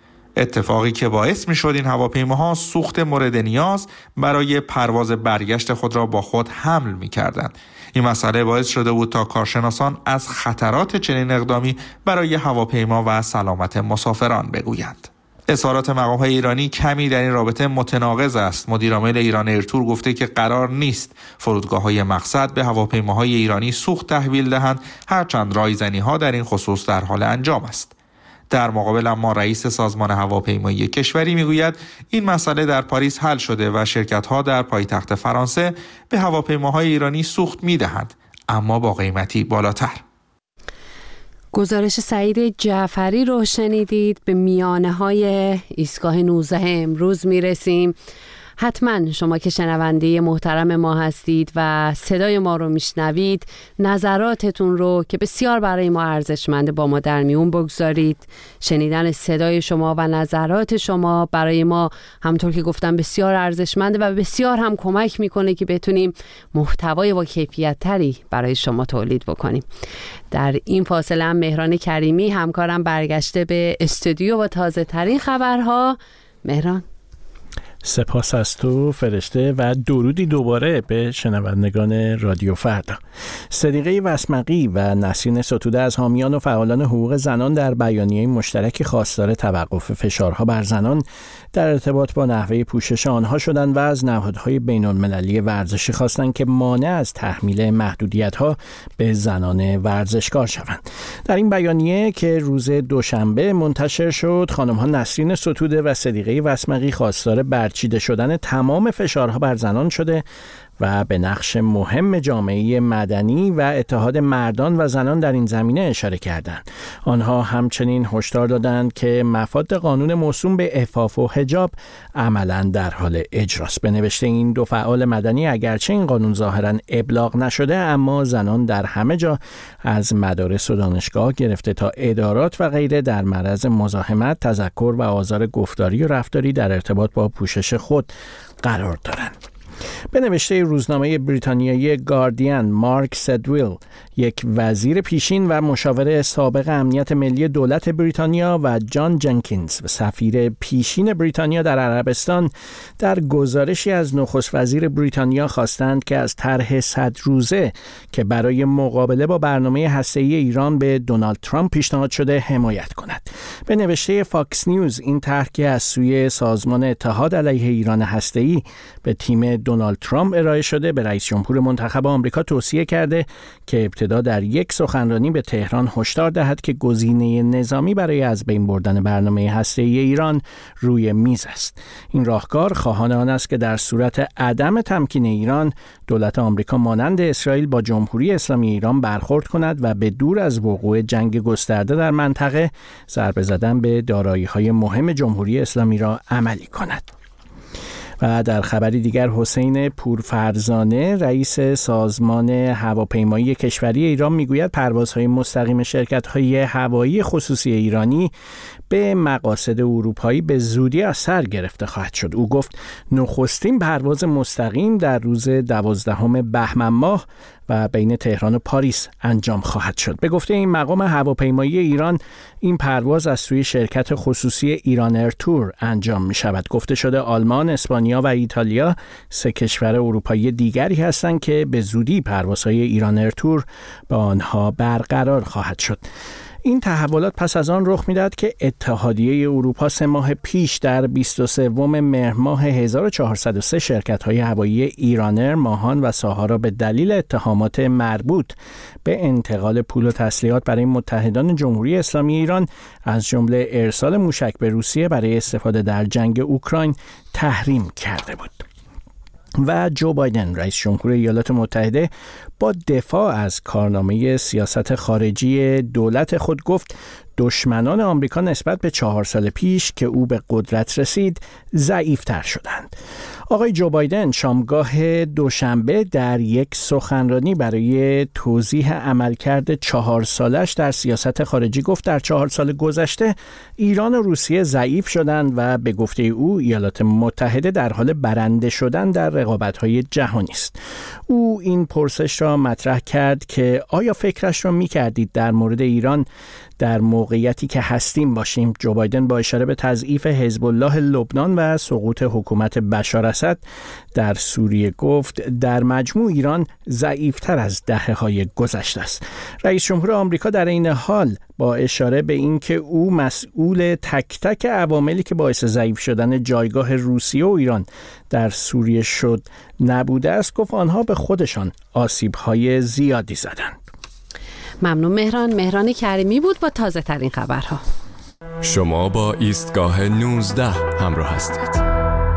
اتفاقی که باعث می شد این هواپیماها سوخت مورد نیاز برای پرواز برگشت خود را با خود حمل می کردند. این مسئله باعث شده بود تا کارشناسان از خطرات چنین اقدامی برای هواپیما و سلامت مسافران بگویند. اظهارات مقام‌های ایرانی کمی در این رابطه متناقض است. مدیر عامل ایران ایرتور گفته که قرار نیست فرودگاه‌های مقصد به هواپیماهای ایرانی سوخت تحویل دهند، هرچند رایزنی‌ها در این خصوص در حال انجام است. در مقابل اما رئیس سازمان هواپیمایی کشوری میگوید این مسئله در پاریس حل شده و شرکت‌ها در پایتخت فرانسه به هواپیماهای ایرانی سوخت می‌دهند، اما با قیمتی بالاتر. گزارش سعید جعفری رو شنیدید. به میانه های ایستگاه نوزده امروز میرسیم. حتما شما که شنونده محترم ما هستید و صدای ما رو میشنوید، نظراتتون رو که بسیار برای ما ارزشمنده با ما در میون بگذارید. شنیدن صدای شما و نظرات شما برای ما همونطور که گفتم بسیار ارزشمنده و بسیار هم کمک میکنه که بتونیم محتوای با کیفیت تری برای شما تولید بکنیم. در این فاصله هم مهران کریمی همکارم برگشته به استودیو با تازه ترین خبرها. مهران، سپاس از تو فرشته و درودی دوباره به شنوندگان رادیو فردا. صدیقه وسمقی و نسرین ستوده از حامیان و فعالان حقوق زنان در بیانیه مشترکی خواستار توقف فشارها بر زنان در ارتباط با نحوه پوشش آنها شدند و از نهادهای بین‌المللی ورزشی خواستند که مانع از تحمیل محدودیت‌ها به زنان ورزشکار شوند. در این بیانیه که روز دوشنبه منتشر شد، خانم‌ها نسرین ستوده و صدیقه وسمقی خواستار برچیده شدن تمام فشارها بر زنان شده و به نقش مهم جامعه مدنی و اتحاد مردان و زنان در این زمینه اشاره کردند. آنها همچنین هشدار دادند که مفاد قانون موسوم به عفاف و حجاب عملاً در حال اجراست. به نوشته این دو فعال مدنی، اگرچه این قانون ظاهراً ابلاغ نشده، اما زنان در همه جا از مدارس و دانشگاه گرفته تا ادارات و غیره در معرض مزاحمت، تذکر و آزار گفتاری و رفتاری در ارتباط با پوشش خود قرار دارند. به نوشته روزنامه بریتانیایی گاردین، مارک سدویل، یک وزیر پیشین و مشاور سابق امنیت ملی دولت بریتانیا، و جان جنکینز، سفیر پیشین بریتانیا در عربستان، در گزارشی از نخست وزیر بریتانیا خواستند که از طرح صد روزه که برای مقابله با برنامه هسته‌ای ایران به دونالد ترامپ پیشنهاد شده حمایت کند. به نوشته فاکس نیوز، این طرح که از سوی سازمان اتحاد علیه ایران هسته‌ای به تیم دونالد ترامپ ارائه شده، به رئیس جمهور منتخب آمریکا توصیه کرده که ابتدا در یک سخنرانی به تهران هشدار دهد که گزینه نظامی برای از بین بردن برنامه هسته‌ای ایران روی میز است. این راهکار خواهان آن است که در صورت عدم تمکین ایران، دولت آمریکا مانند اسرائیل با جمهوری اسلامی ایران برخورد کند و به دور از وقوع جنگ گسترده در منطقه، ضربه زدن به دارایی‌های مهم جمهوری اسلامی را عملی کند. و در خبری دیگر، حسین پورفرزانه، رئیس سازمان هواپیمایی کشوری ایران، میگوید پروازهای مستقیم شرکت‌های هوایی خصوصی ایرانی به مقاصد اروپایی به زودی از سر گرفته خواهد شد. او گفت نخستین پرواز مستقیم در روز دوازدهم بهمن ماه و بین تهران و پاریس انجام خواهد شد. به گفته این مقام هواپیمایی ایران، این پرواز از سوی شرکت خصوصی ایران ایرتور انجام می شود. گفته شده آلمان، اسپانیا و ایتالیا سه کشور اروپایی دیگری هستند که به زودی پروازهای ایران ایرتور با آنها برقرار خواهد شد. این تحولات پس از آن رخ می‌دهد که اتحادیه اروپا سه ماه پیش در بیست و سوم مهر ماه هزار و چهارصد و سه شرکت‌های هوایی ایرانر، ماهان و ساها را به دلیل اتهامات مربوط به انتقال پول و تسلیحات برای متحدان جمهوری اسلامی ایران، از جمله ارسال موشک به روسیه برای استفاده در جنگ اوکراین، تحریم کرده بود. و جو بایدن، رئیس جمهور ایالات متحده، با دفاع از کارنامه سیاست خارجی دولت خود گفت دشمنان آمریکا نسبت به چهار سال پیش که او به قدرت رسید ضعیف‌تر شدند. آقای جو بایدن شامگاه دوشنبه در یک سخنرانی برای توضیح عملکرد چهار سالش در سیاست خارجی گفت در چهار سال گذشته ایران و روسیه ضعیف شدند و به گفته او ایالات متحده در حال برنده شدن در رقابت‌های جهانی است. او این پرسش را مطرح کرد که آیا فکرش را می‌کردید در مورد ایران در موقعیتی که هستیم باشیم. جو بایدن با اشاره به تضعیف حزب الله لبنان و سقوط حکومت بشار اسد در سوریه گفت در مجموع ایران ضعیف‌تر از دهه‌های گذشته است. رئیس جمهور آمریکا در این حال با اشاره به اینکه او مسئول تک تک عواملی که باعث ضعیف شدن جایگاه روسیه و ایران در سوریه شد نبوده است، گفت آنها به خودشان آسیب‌های زیادی زدند. ممنون مهران. مهران کریمی بود با تازه ترین خبرها. شما با ایستگاه نوزده همراه هستید.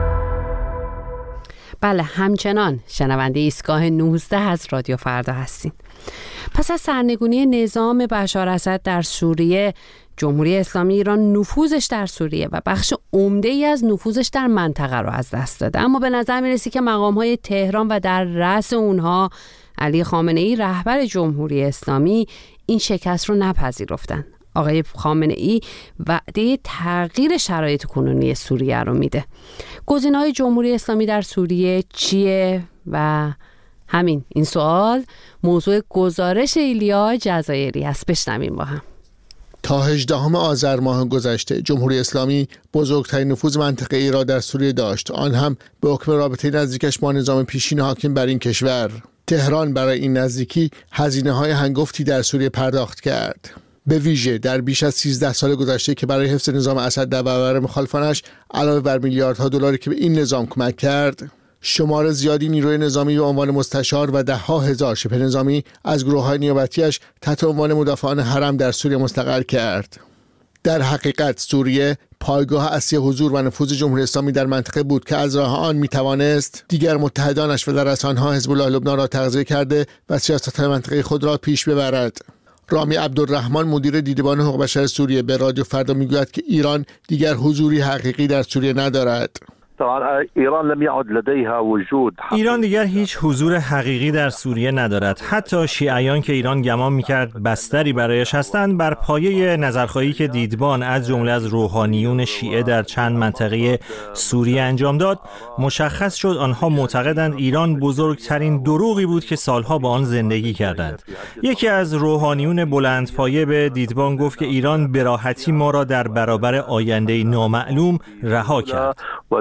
بله، همچنان شنونده ایستگاه نوزده از رادیو فردا هستید. پس از سرنگونی نظام بشار اسد در سوریه، جمهوری اسلامی ایران نفوذش در سوریه و بخش عمده‌ای از نفوذش در منطقه رو از دست داده. اما به نظر میرسی که مقام‌های تهران و در رأس اونها علی خامنه‌ای رهبر جمهوری اسلامی این شکست رو نپذیرفتن. آقای خامنه‌ای وعده تغییر شرایط کنونی سوریه رو میده. گزینه‌های جمهوری اسلامی در سوریه چیه؟ و همین این سوال موضوع گزارش ایلیا جزایری است. بشنویم با هم. تا هجدهم آذر ماه گذشته جمهوری اسلامی بزرگترین نفوذ منطقه ای را در سوریه داشت، آن هم به حکم رابطه نزدیکش با نظام پیشین حاکم بر این کشور. تهران برای این نزدیکی هزینه‌های هنگفتی در سوریه پرداخت کرد، به ویژه در بیش از سیزده سال گذشته که برای حفظ نظام اسد در برابر مخالفانش علاوه بر میلیاردها دلاری که به این نظام کمک کرد، شمار زیادی نیروی نظامی به عنوان مستشار و ده ها هزار شبه نظامی از گروه‌های نیابتی‌اش تحت عنوان مدافعان حرم در سوریه مستقر کرد. در حقیقت سوریه پایگاه اصلی حضور و نفوذ جمهوری اسلامی در منطقه بود که از راه آن میتوانست دیگر متحدانش و در رأس آنها حزب الله لبنان را تغذیه کرده و سیاست‌های منطقه خود را پیش ببرد. رامی عبدالرحمن مدیر دیدبان حقوق بشر سوریه به رادیو فردا میگوید که ایران دیگر حضوری حقیقی در سوریه ندارد. ایران لم يعد لديها وجود ایران دیگر هیچ حضور حقیقی در سوریه ندارد. حتی شیعیان که ایران گمان می‌کرد بستری برایش هستند، بر پایه نظرخواهی که دیدبان از جمله از روحانیون شیعه در چند منطقه سوریه انجام داد، مشخص شد آنها معتقدند ایران بزرگترین دروغی بود که سالها با آن زندگی کردند. یکی از روحانیون بلندپایه به دیدبان گفت که ایران به راحتی ما را در برابر آینده نامعلوم رها کرد.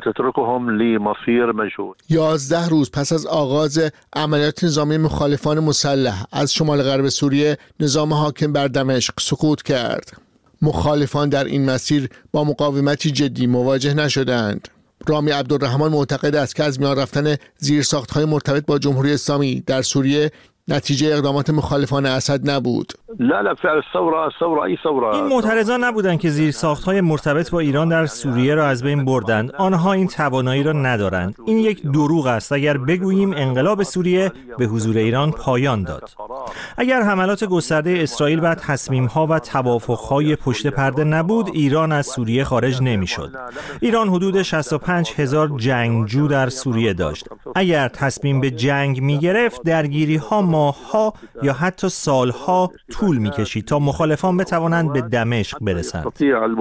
یازده روز پس از آغاز عملیات نظامی مخالفان مسلح از شمال غرب سوریه، نظام حاکم بر دمشق سقوط کرد. مخالفان در این مسیر با مقاومتی جدی مواجه نشدند. رامی عبدالرحمن معتقد است که از میان رفتن زیرساخت‌های مرتبط با جمهوری اسلامی در سوریه نتیجه اقدامات مخالفان اسد نبود. لا لا فعل الثوره ثوره ای ثوره این معترضان نبودند که زیرساخت‌های مرتبط با ایران در سوریه را از بین بردند. آنها این توانایی را ندارند. این یک دروغ است اگر بگوییم انقلاب سوریه به حضور ایران پایان داد. اگر حملات گسترده اسرائیل و تصمیم‌ها و توافق‌های پشت پرده نبود، ایران از سوریه خارج نمی‌شد. ایران حدود شصت و پنج هزار جنگجو در سوریه داشت. اگر تصمیم به جنگ می‌گرفت، درگیری‌ها ماه‌ها یا حتی سال‌ها طول می‌کشید تا مخالفان بتوانند به دمشق برسند.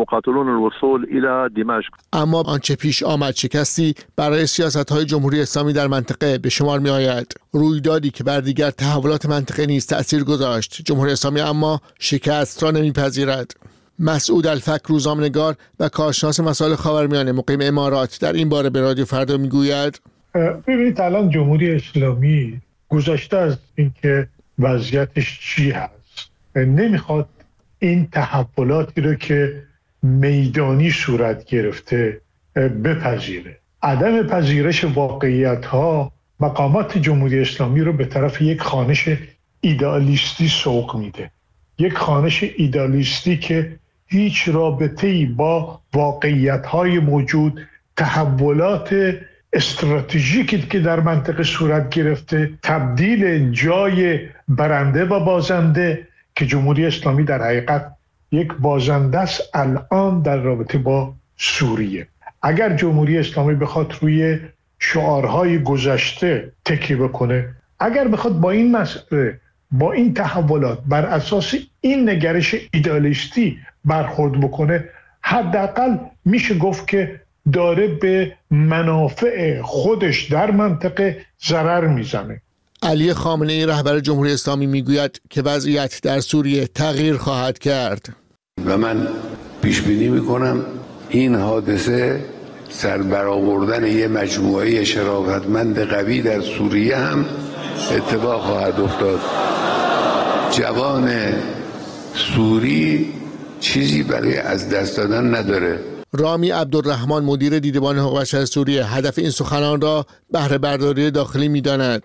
اما آنچه پیش آمد شکستی برای سیاست‌های جمهوری اسلامی در منطقه به شمار می‌آید. رویدادی که بر دیگر تحولات منطقه نیز تأثیر گذاشت. جمهوری اسلامی اما شکست را نمی‌پذیرد. مسعود الفک، روزنامه‌نگار و کارشناس مسائل خاورمیانه مقیم امارات، در این باره به رادیو فردا می‌گوید: ببینید الان جمهوری اسلامی گذشته از اینکه وضعیتش چی هست، نمیخواد این تحولاتی رو که میدانی صورت گرفته بپذیره. عدم پذیرش واقعیت ها مقامات جمهوری اسلامی رو به طرف یک خوانش ایدئالیستی سوق میده، یک خوانش ایدئالیستی که هیچ رابطه‌ای با واقعیت های موجود، تحولات استراتژیکی که در منطقه صورت گرفته، تبدیل جای برنده و بازنده که جمهوری اسلامی در حقیقت یک بازنده است الان در رابطه با سوریه. اگر جمهوری اسلامی بخواد روی شعارهای گذشته تکیه بکنه، اگر بخواد با این مسئله، با این تحولات بر اساس این نگرش ایدئالیستی برخورد بکنه، حداقل میشه گفت که داره به منافع خودش در منطقه ضرر میزنه. علی خامنه‌ای رهبر جمهوری اسلامی میگوید که وضعیت در سوریه تغییر خواهد کرد. و من پیش بینی میکنم این حادثه سر برآوردن یه مجموعه شرافتمند قوی در سوریه هم اتفاق خواهد افتاد. جوان سوری چیزی برای از دست دادن نداره. رامی عبدالرحمن مدیر دیدبان حقوق بشر سوریه هدف این سخنان را بهره برداری داخلی می‌داند.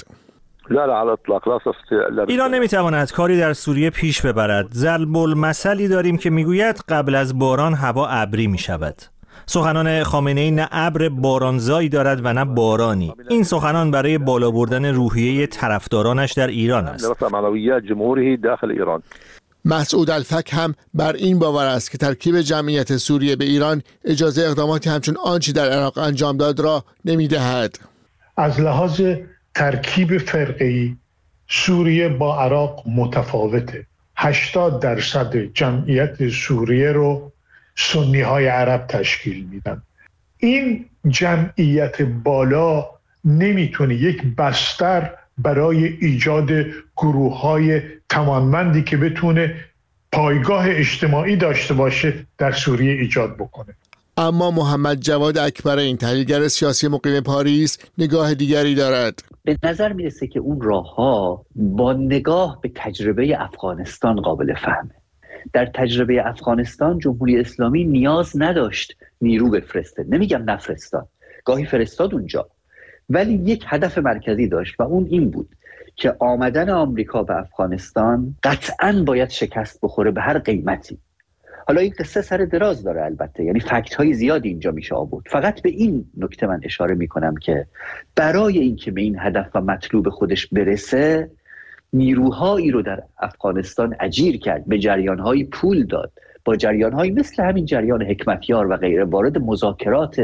ایران نمیتواند کاری در سوریه پیش ببرد. ضرب المثلی داریم که میگوید قبل از باران هوا ابری میشود. سخنان خامنه‌ای نه ابر بارانزایی دارد و نه بارانی. این سخنان برای بالا بردن روحیه طرفدارانش در ایران است. مسعود الفک هم بر این باور است که ترکیب جمعیت سوریه به ایران اجازه اقداماتی همچون آنچه در عراق انجام داد را نمیدهد. از لحاظ ترکیب فرقه‌ای سوریه با عراق متفاوته. هشتاد درصد جمعیت سوریه رو سنی های عرب تشکیل میدن. این جمعیت بالا نمیتونه یک بستر برای ایجاد گروه های توانمندی که بتونه پایگاه اجتماعی داشته باشه در سوریه ایجاد بکنه. اما محمد جواد اکبرین تحلیلگر سیاسی مقیم پاریس نگاه دیگری دارد. به نظر میرسه که اون راهها با نگاه به تجربه افغانستان قابل فهمه. در تجربه افغانستان جمهوری اسلامی نیاز نداشت نیرو بفرسته. نمیگم نفرستاد، گاهی فرستاد اونجا، ولی یک هدف مرکزی داشت و اون این بود که آمدن آمریکا به افغانستان قطعاً باید شکست بخوره به هر قیمتی. حالا این قصه سر دراز داره البته، یعنی فکت های زیادی اینجا میشه آورد. فقط به این نکته من اشاره میکنم که برای اینکه به این هدف و مطلوب خودش برسه نیروهایی رو در افغانستان اجیر کرد، به جریانهایی پول داد، با جریانهایی مثل همین جریان حکمتیار و غیره وارد مذاکرات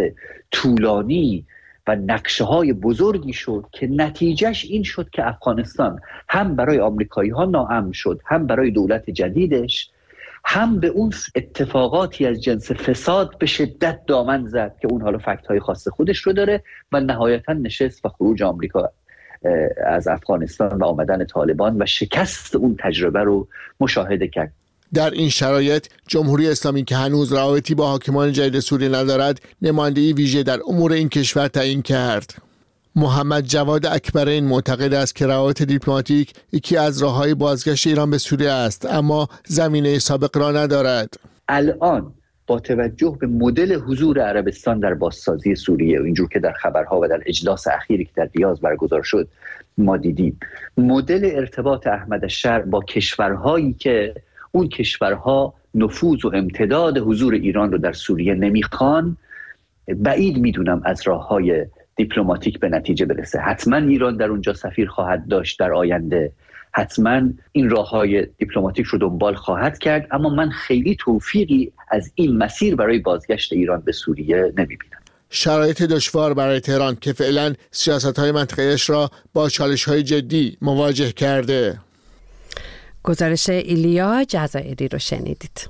طولانی و نقشه‌های بزرگی شد که نتیجهش این شد که افغانستان هم برای آمریکایی‌ها ناامن شد، هم برای دولت جدیدش، هم به اون اتفاقاتی از جنس فساد به شدت دامن زد که اون حالا فکت‌های خاص خودش رو داره و نهایتاً نشست و خروج آمریکا از افغانستان و آمدن طالبان و شکست اون تجربه رو مشاهده کرد. در این شرایط جمهوری اسلامی که هنوز روابطی با حاکمان جدید سوریه ندارد، نمایندگی ویژه در امور این کشور تعیین کرد. محمد جواد اکبرین معتقد است که روابط دیپلماتیک یکی از راه‌های بازگشت ایران به سوریه است، اما زمینه سابق را ندارد. الان با توجه به مدل حضور عربستان در بازسازی سوریه، اینجور که در خبرها و در اجلاس اخیری که در ریاض برگزار شد ما دیدیم، مدل ارتباط احمد الشرع با کشورهایی که اون کشورها نفوذ و امتداد حضور ایران رو در سوریه نمیخوان، بعید میدونم از راه‌های دیپلماتیک به نتیجه برسه. حتما ایران در اونجا سفیر خواهد داشت در آینده، حتما این راه‌های دیپلماتیک رو دنبال خواهد کرد، اما من خیلی توفیقی از این مسیر برای بازگشت ایران به سوریه نمیبینم. شرایط دشوار برای تهران که فعلا سیاست‌های منطقه‌اش را با چالش‌های جدی مواجه کرده. گزارش ایلیا جزائری رو شنیدید.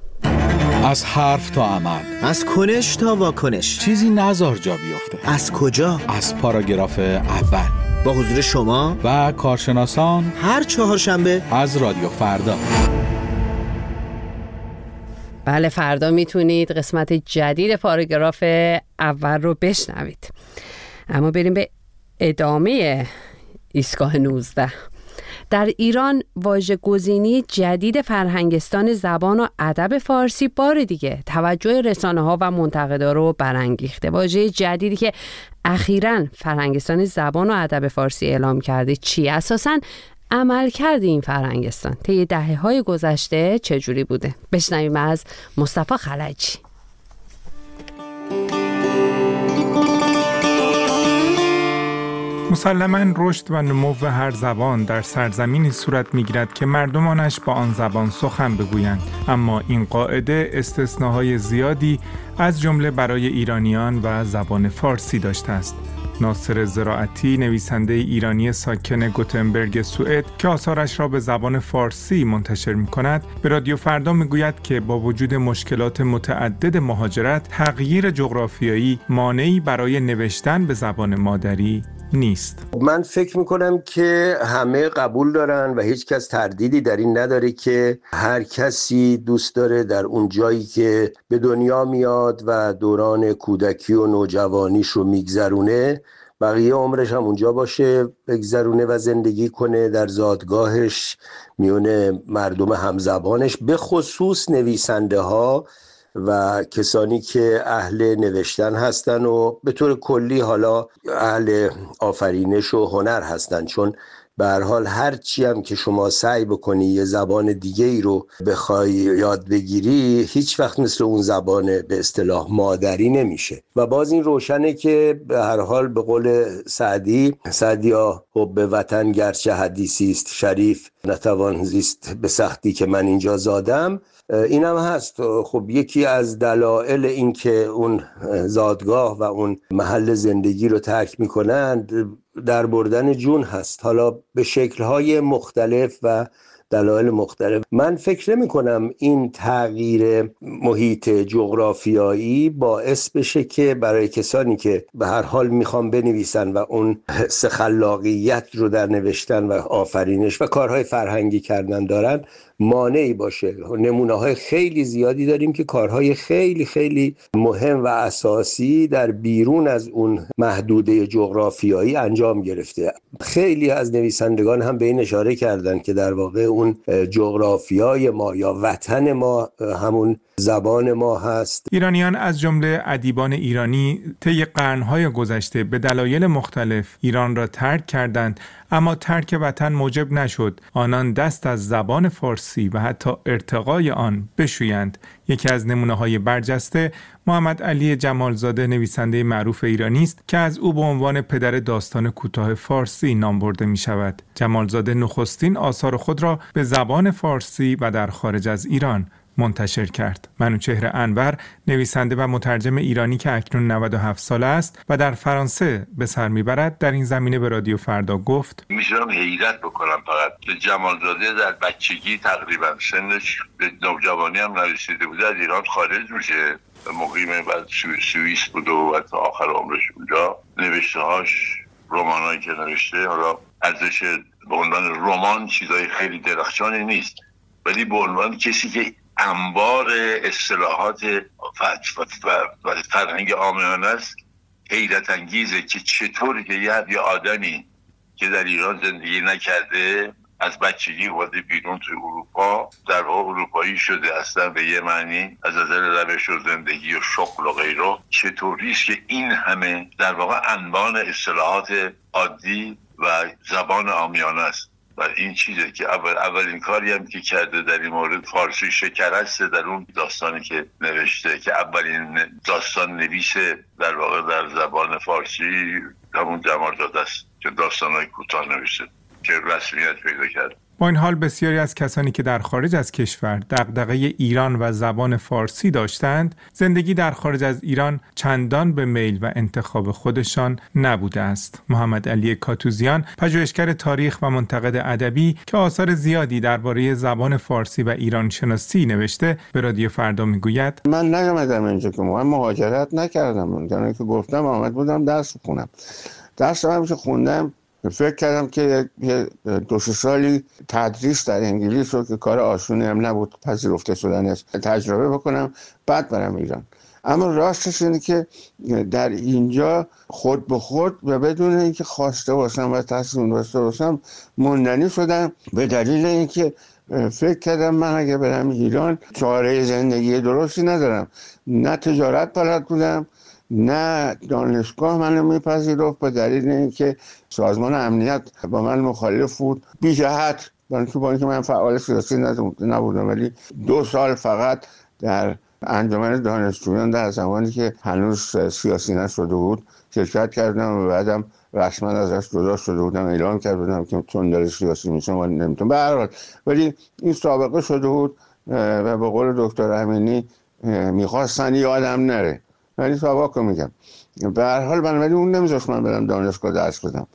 از حرف تا عمل، از کنش تا واکنش، چیزی نزار جا بیفته. از کجا؟ از پاراگراف اول با حضور شما و کارشناسان هر چهارشنبه از رادیو فردا. بله، فردا میتونید قسمت جدید پاراگراف اول رو بشنوید. اما بریم به ادامه ایستگاه نوزده. در ایران واژه‌گزینی جدید فرهنگستان زبان و ادب فارسی بار دیگه توجه رسانه‌ها و منتقدا رو برانگیخته. واژه جدیدی که اخیراً فرهنگستان زبان و ادب فارسی اعلام کرده چی؟ اساساً عملکرد این فرهنگستان طی دهه‌های گذشته چجوری بوده؟ بشنویم از مصطفی خلجی. مسلماً رشد و نمو هر زبان در سرزمینی صورت می‌گیرد که مردمانش با آن زبان سخن بگویند، اما این قاعده استثناهای زیادی از جمله برای ایرانیان و زبان فارسی داشته است. ناصر زراعتی، نویسنده ایرانی ساکن گوتنبرگ سوئد که آثارش را به زبان فارسی منتشر می‌کند، به رادیو فردا می‌گوید که با وجود مشکلات متعدد مهاجرت، تغییر جغرافیایی مانعی برای نوشتن به زبان مادری نیست. من فکر میکنم که همه قبول دارن و هیچ کس تردیدی در این نداره که هر کسی دوست داره در اون جایی که به دنیا میاد و دوران کودکی و نوجوانیش رو میگذرونه بقیه عمرش هم اونجا باشه، بگذرونه و زندگی کنه در زادگاهش میونه مردم همزبانش، به خصوص نویسنده ها و کسانی که اهل نوشتن هستن و به طور کلی حالا اهل آفرینش و هنر هستن. چون به هر حال هر چی هم که شما سعی بکنی یه زبان دیگه ای رو بخوای یاد بگیری هیچ وقت مثل اون زبان به اصطلاح مادری نمیشه. و باز این روشنه که به هر حال به قول سعدی سعدیا حب وطن گرچه حدیثی است شریف نتوان زیست به سختی که من اینجا زادم. این هم هست. خب یکی از دلایل این که اون زادگاه و اون محل زندگی رو ترک میکنند در بردن جون هست، حالا به شکل‌های مختلف و دلایل مختلف. من فکر نمی کنم این تغییر محیط جغرافیایی باعث بشه که برای کسانی که به هر حال میخوان بنویسن و اون حس خلاقیت رو در نوشتن و آفرینش و کارهای فرهنگی کردن دارن مانعی باشه. نمونه های خیلی زیادی داریم که کارهای خیلی خیلی مهم و اساسی در بیرون از اون محدوده جغرافیایی انجام گرفته. خیلی از نویسندگان هم به این اشاره کردن که در واقع اون جغرافیای ما یا وطن ما همون زبان ما هست. ایرانیان از جمله ادیبان ایرانی طی قرن‌های گذشته به دلایل مختلف ایران را ترک کردند، اما ترک وطن موجب نشد آنان دست از زبان فارسی و حتی ارتقای آن بشویند. یکی از نمونه‌های برجسته محمد علی جمالزاده نویسنده معروف ایرانی است که از او به عنوان پدر داستان کوتاه فارسی نام برده می شود. جمالزاده نخستین آثار خود را به زبان فارسی و در خارج از ایران منتشر کرد. منوچهر انور نویسنده و مترجم ایرانی که اکنون نود و هفت ساله است و در فرانسه به سر میبرد در این زمینه به رادیو فردا گفت: میشم حیرت بکنم فقط که جمالزاده در بچگی تقریبا سنش به نوجوانی هم نرسیده بوده از ایران خارج میشه، مقیم بعد سوئیس بود و تا آخر عمرش اونجا. نوشته هاش رمانایی که نوشته حالا ارزش به عنوان رمان چیزای خیلی درخشانی نیست، ولی به عنوان کسی که انبار اصطلاحات و فرهنگ عامیانه است حیرت انگیزه که چطوری که یه آدمی که در ایران زندگی نکرده از بچگی اومده بیرون توی اروپا، در واقع اروپایی شده اصلا به یه معنی از نظر روش و زندگی و شغل و غیره، چطوری است که این همه در واقع انبان اصطلاحات عادی و زبان عامیانه است. و این چیزه که اول اولین کاری هم که کرده در این مورد فارسی شکرسته در اون داستانی که نوشته که اولین داستان نویسه در واقع در زبان فارسی همون جمالزاده است که داستان‌های کوتاه نوشته که رسمیت پیدا کرد. با این حال بسیاری از کسانی که در خارج از کشور دغدغه ایران و زبان فارسی داشتند، زندگی در خارج از ایران چندان به میل و انتخاب خودشان نبوده است. محمد علی کاتوزیان، پژوهشگر تاریخ و منتقد ادبی که آثار زیادی درباره زبان فارسی و ایران شناسی نوشته، به رادیو فردا میگوید: من نیامدم اینجا که من مهاجرت نکردم، اونجا که گفتم آمد بودم درس بخونم. درس هم که خوندم فکر کردم که دو سه سالی تدریس در انگلیس رو که کار آسونی هم نبود پذیرفته شدنش تجربه بکنم بعد برم ایران. اما راستش اینه که در اینجا خود به خود و بدون اینکه خواسته باشم و تصمیم داشته باشم موندنی شدم، به دلیل اینکه فکر کردم من اگه برم ایران چاره زندگی درستی ندارم. نه تجارت بلد بودم، نه دانشگاه منو میپذیرفت به دلیل اینکه سازمان امنیت با من مخالف بود بی جهت، با اینکه من فعال سیاسی نبودم، ولی دو سال فقط در انجمن دانشجویان در زمانی که هنوز سیاسی نشده بود شرکت کردم و بعدم رسما ازش جدا شده بودم، اعلام کردم که چون داره سیاسی میشم ولی نمیتونم. به هر حال ولی این سابقه شده بود و به قول دکتر امینی میخواستن یادم نره، ولی سابقه میگم. به هر حال بنابراین اون نمیذاشت من برم دانشگاه درس بدم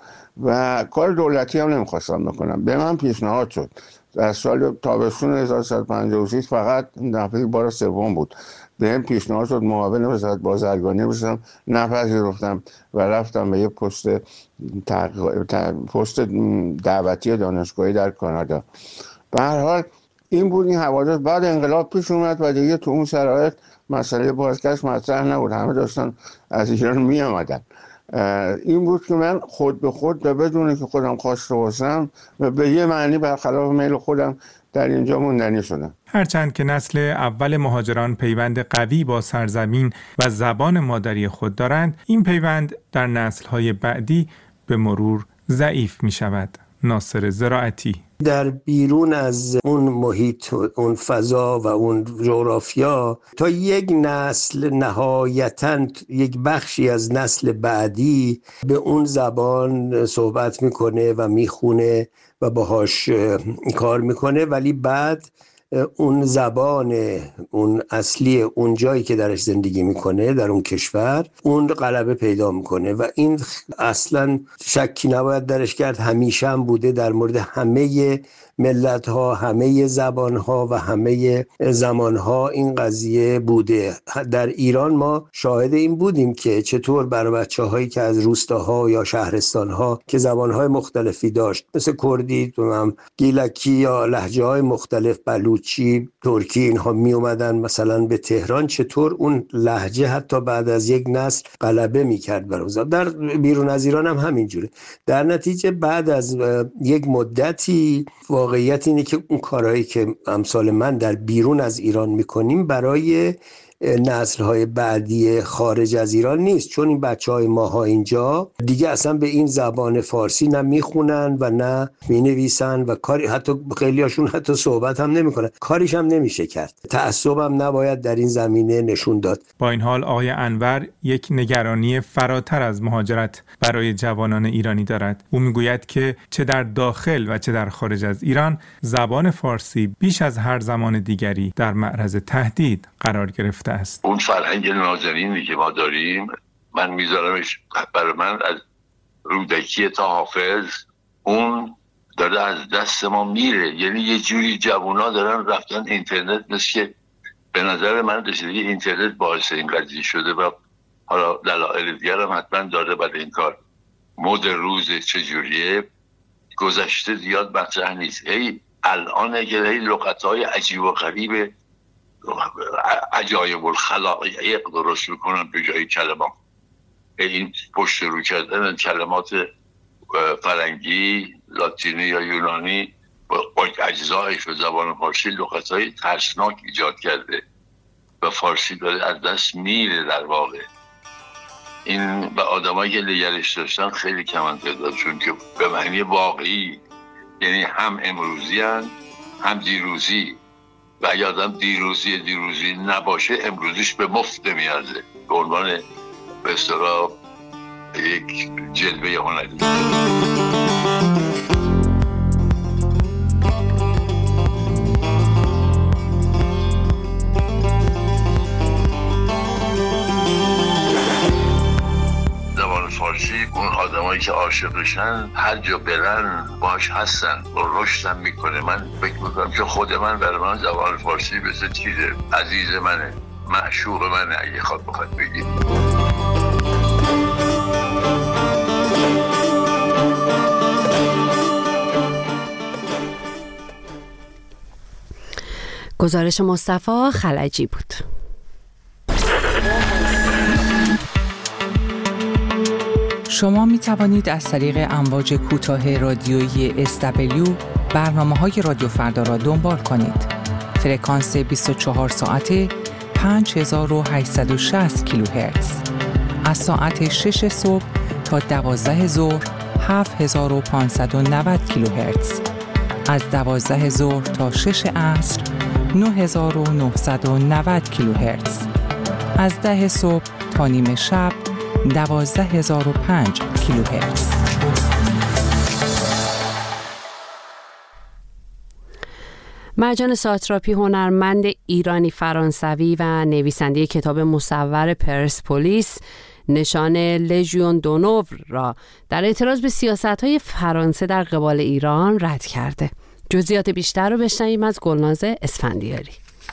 و کار دولتی هم نمیخواستم بکنم. به من پیشنهاد شد در سال تابستون هزار و سیصد و پنجاه و شش، فقط دفعه بار سوم بود، به هم پیشنهاد شد معاون وزارت بازرگانی بشم، نپذیرفتم و رفتم به یه پست تق... پست دعوتی دانشگاهی در کانادا. به هر حال این بود این حوادث. بعد انقلاب پیش اومد و دیگه تو اون شرایط مسئله بازگشت مطرح نبود، همه داشتن از ایران می آمدن. این بود که من خود به خود و بدون که خودم خواسته باشم و به یه معنی برخلاف میل خودم در اینجا موندنی شدم. هرچند که نسل اول مهاجران پیوند قوی با سرزمین و زبان مادری خود دارند، این پیوند در نسل‌های بعدی به مرور ضعیف می شود. ناصر زراعتی: در بیرون از اون محیط، اون فضا و اون جغرافیا، تا یک نسل نهایتاً یک بخشی از نسل بعدی به اون زبان صحبت میکنه و میخونه و باهاش کار میکنه، ولی بعد اون زبان اون اصلی اون جایی که درش زندگی میکنه در اون کشور اون غلبه پیدا میکنه و این اصلا شکی نباید درش کرد، همیشه هم بوده در مورد همه ملت ها، همه زبان ها و همه زمان ها این قضیه بوده. در ایران ما شاهد این بودیم که چطور برای بچه هایی که از روستاها یا شهرستان ها که زبان های مختلفی داشت، مثل کردی، گیلکی یا لهجه های مختلف، بلوچی، ترکی، اینها می اومدن مثلا به تهران، چطور اون لهجه حتی بعد از یک نسل غلبه می کرد بر اون زبان. در بیرون از ایران هم همینجوره. در نتیجه بعد از یک مدتی واقعیت اینه که اون کارهایی که امثال من در بیرون از ایران میکنیم برای نسل‌های بعدی خارج از ایران نیست، چون این بچه‌های ماها اینجا دیگه اصلا به این زبان فارسی نه میخونن و نه مینویسن و کاری، حتی خیلیاشون حتی صحبت هم نمیکنن، کاریش هم نمیشه کرد. تعصب هم نباید در این زمینه نشون داد. با این حال آقای انور یک نگرانی فراتر از مهاجرت برای جوانان ایرانی دارد. او میگوید که چه در داخل و چه در خارج از ایران زبان فارسی بیش از هر زمان دیگری در معرض تهدید قرار گرفته است. اون فرهنگ نازنینی که ما داریم، من میذارمش برای من از رودکی تا حافظ، اون داره از دست ما میره. یعنی یه جوری جوونا دارن رفتن اینترنت، مثل که به نظر من رسیدگی اینترنت باعث این قضیه شده و حالا دلایل دیگر هم حتما داره برای این کار. مد روز چجوریه، گذشته زیاد مطرح نیست. ای الان که ای لغت‌های عجیب و غریب عجایب الخلایق درست میکنن به جای کلمات. این پشت رو کردن کلمات فرنگی، لاتینی یا یونانی با اجزایش و زبان فارسی لغت‌های ترسناک ایجاد کرده و فارسی داره از دست میره. در واقع این به آدمایی که نگرش داشتن خیلی کمن تعداد، چون که به معنی واقعی، یعنی هم امروزی هن هم دیروزی، و اگه آدم دیروزی دیروزی نباشه امروزیش به مفت میارزه به عنوان به اصطلاح یک جلوه هنری. زبان فارسی اون آدمایی که عاشقشن هر جا برن باش هستن و رشدم میکنه. من فکر میکنم که خود من برای من زبان فارسی مثل چیزه عزیز منه، معشوق منه اگه خواد بخواد بگید. گزارش مصطفی خلجی بود. شما می توانید از طریق امواج کوتاه رادیویی اس دبلیو برنامه‌های رادیو فردا را دنبال کنید. فرکانس بیست و چهار ساعته پنج هزار و هشتصد و شصت کیلوهرتز. از ساعت شش صبح تا دوازده ظهر هفت هزار و پانصد و نود کیلوهرتز. از دوازده ظهر تا شش عصر نه هزار و نهصد و نود کیلوهرتز. از ده صبح تا نیم شب دوازده هزار و پنج کیلوهرتز. مرجان ساتراپی، هنرمند ایرانی فرانسوی و نویسنده کتاب مصور پرسپولیس، نشان لژیون دونور را در اعتراض به سیاست‌های فرانسه در قبال ایران رد کرده. جزئیات بیشتر رو بشنویم از گلناز اسفندیاری.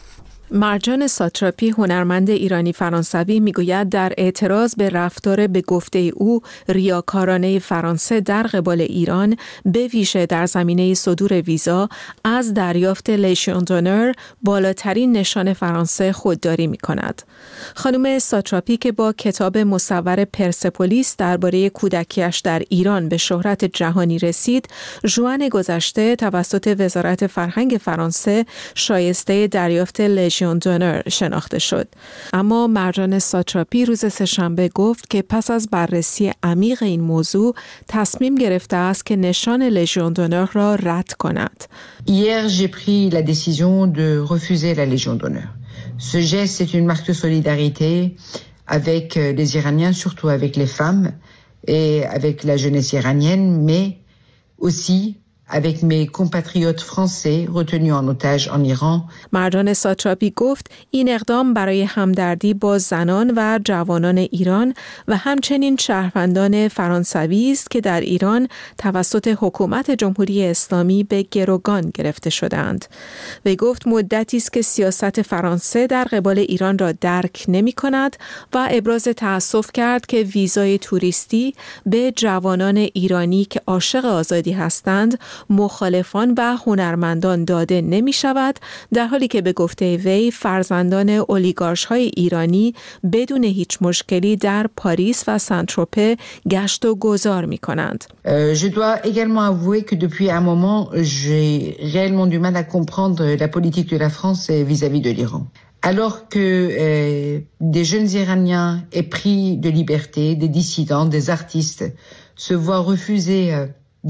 مرجان ساتراپی، هنرمند ایرانی فرانسوی، میگوید در اعتراض به رفتار به گفته او ریاکارانه فرانسه در قبال ایران، به ویژه در زمینه صدور ویزا، از دریافت لیژیون دونر، بالاترین نشان فرانسه، خودداری می‌کند. خانم ساتراپی که با کتاب مصور پرسپولیس درباره کودکیش در ایران به شهرت جهانی رسید، ژوئن گذشته توسط وزارت فرهنگ فرانسه شایسته دریافت لیژیون دونر شناخته شد. اما مرجان ساتراپی روز سه‌شنبه گفت که پس از بررسی عمیق این موضوع تصمیم گرفته است که نشان لیژیون دونر را رد کند. Hier, j'ai pris la décision de refuser la Légion d'honneur. Ce geste est une marque de solidarité avec les Iraniens, surtout avec les femmes et avec la jeunesse iranienne, mais aussi avec mes compatriotes français retenus en otage en Iran. مرجان ساتراپی گفت این اقدام برای همدردی با زنان و جوانان ایران و همچنین شهروندان فرانسوی است که در ایران توسط حکومت جمهوری اسلامی به گروگان گرفته شدند. وی گفت مدتی است که سیاست فرانسه در قبال ایران را درک نمی کند و ابراز تأسف کرد که ویزای توریستی به جوانان ایرانی که عاشق آزادی هستند مخالفان و هنرمندان داده نمی شود، در حالی که به گفته وی فرزندان اولیگارش های ایرانی بدون هیچ مشکلی در پاریس و سن تروپه گشت و گذار می کنند. Je dois également avouer que depuis un moment, j'ai réellement du mal à comprendre la politique de la France vis-à-vis de l'Iran. Alors que euh, des jeunes Iraniens épris de liberté, des dissidents, des artistes se voient refuser euh,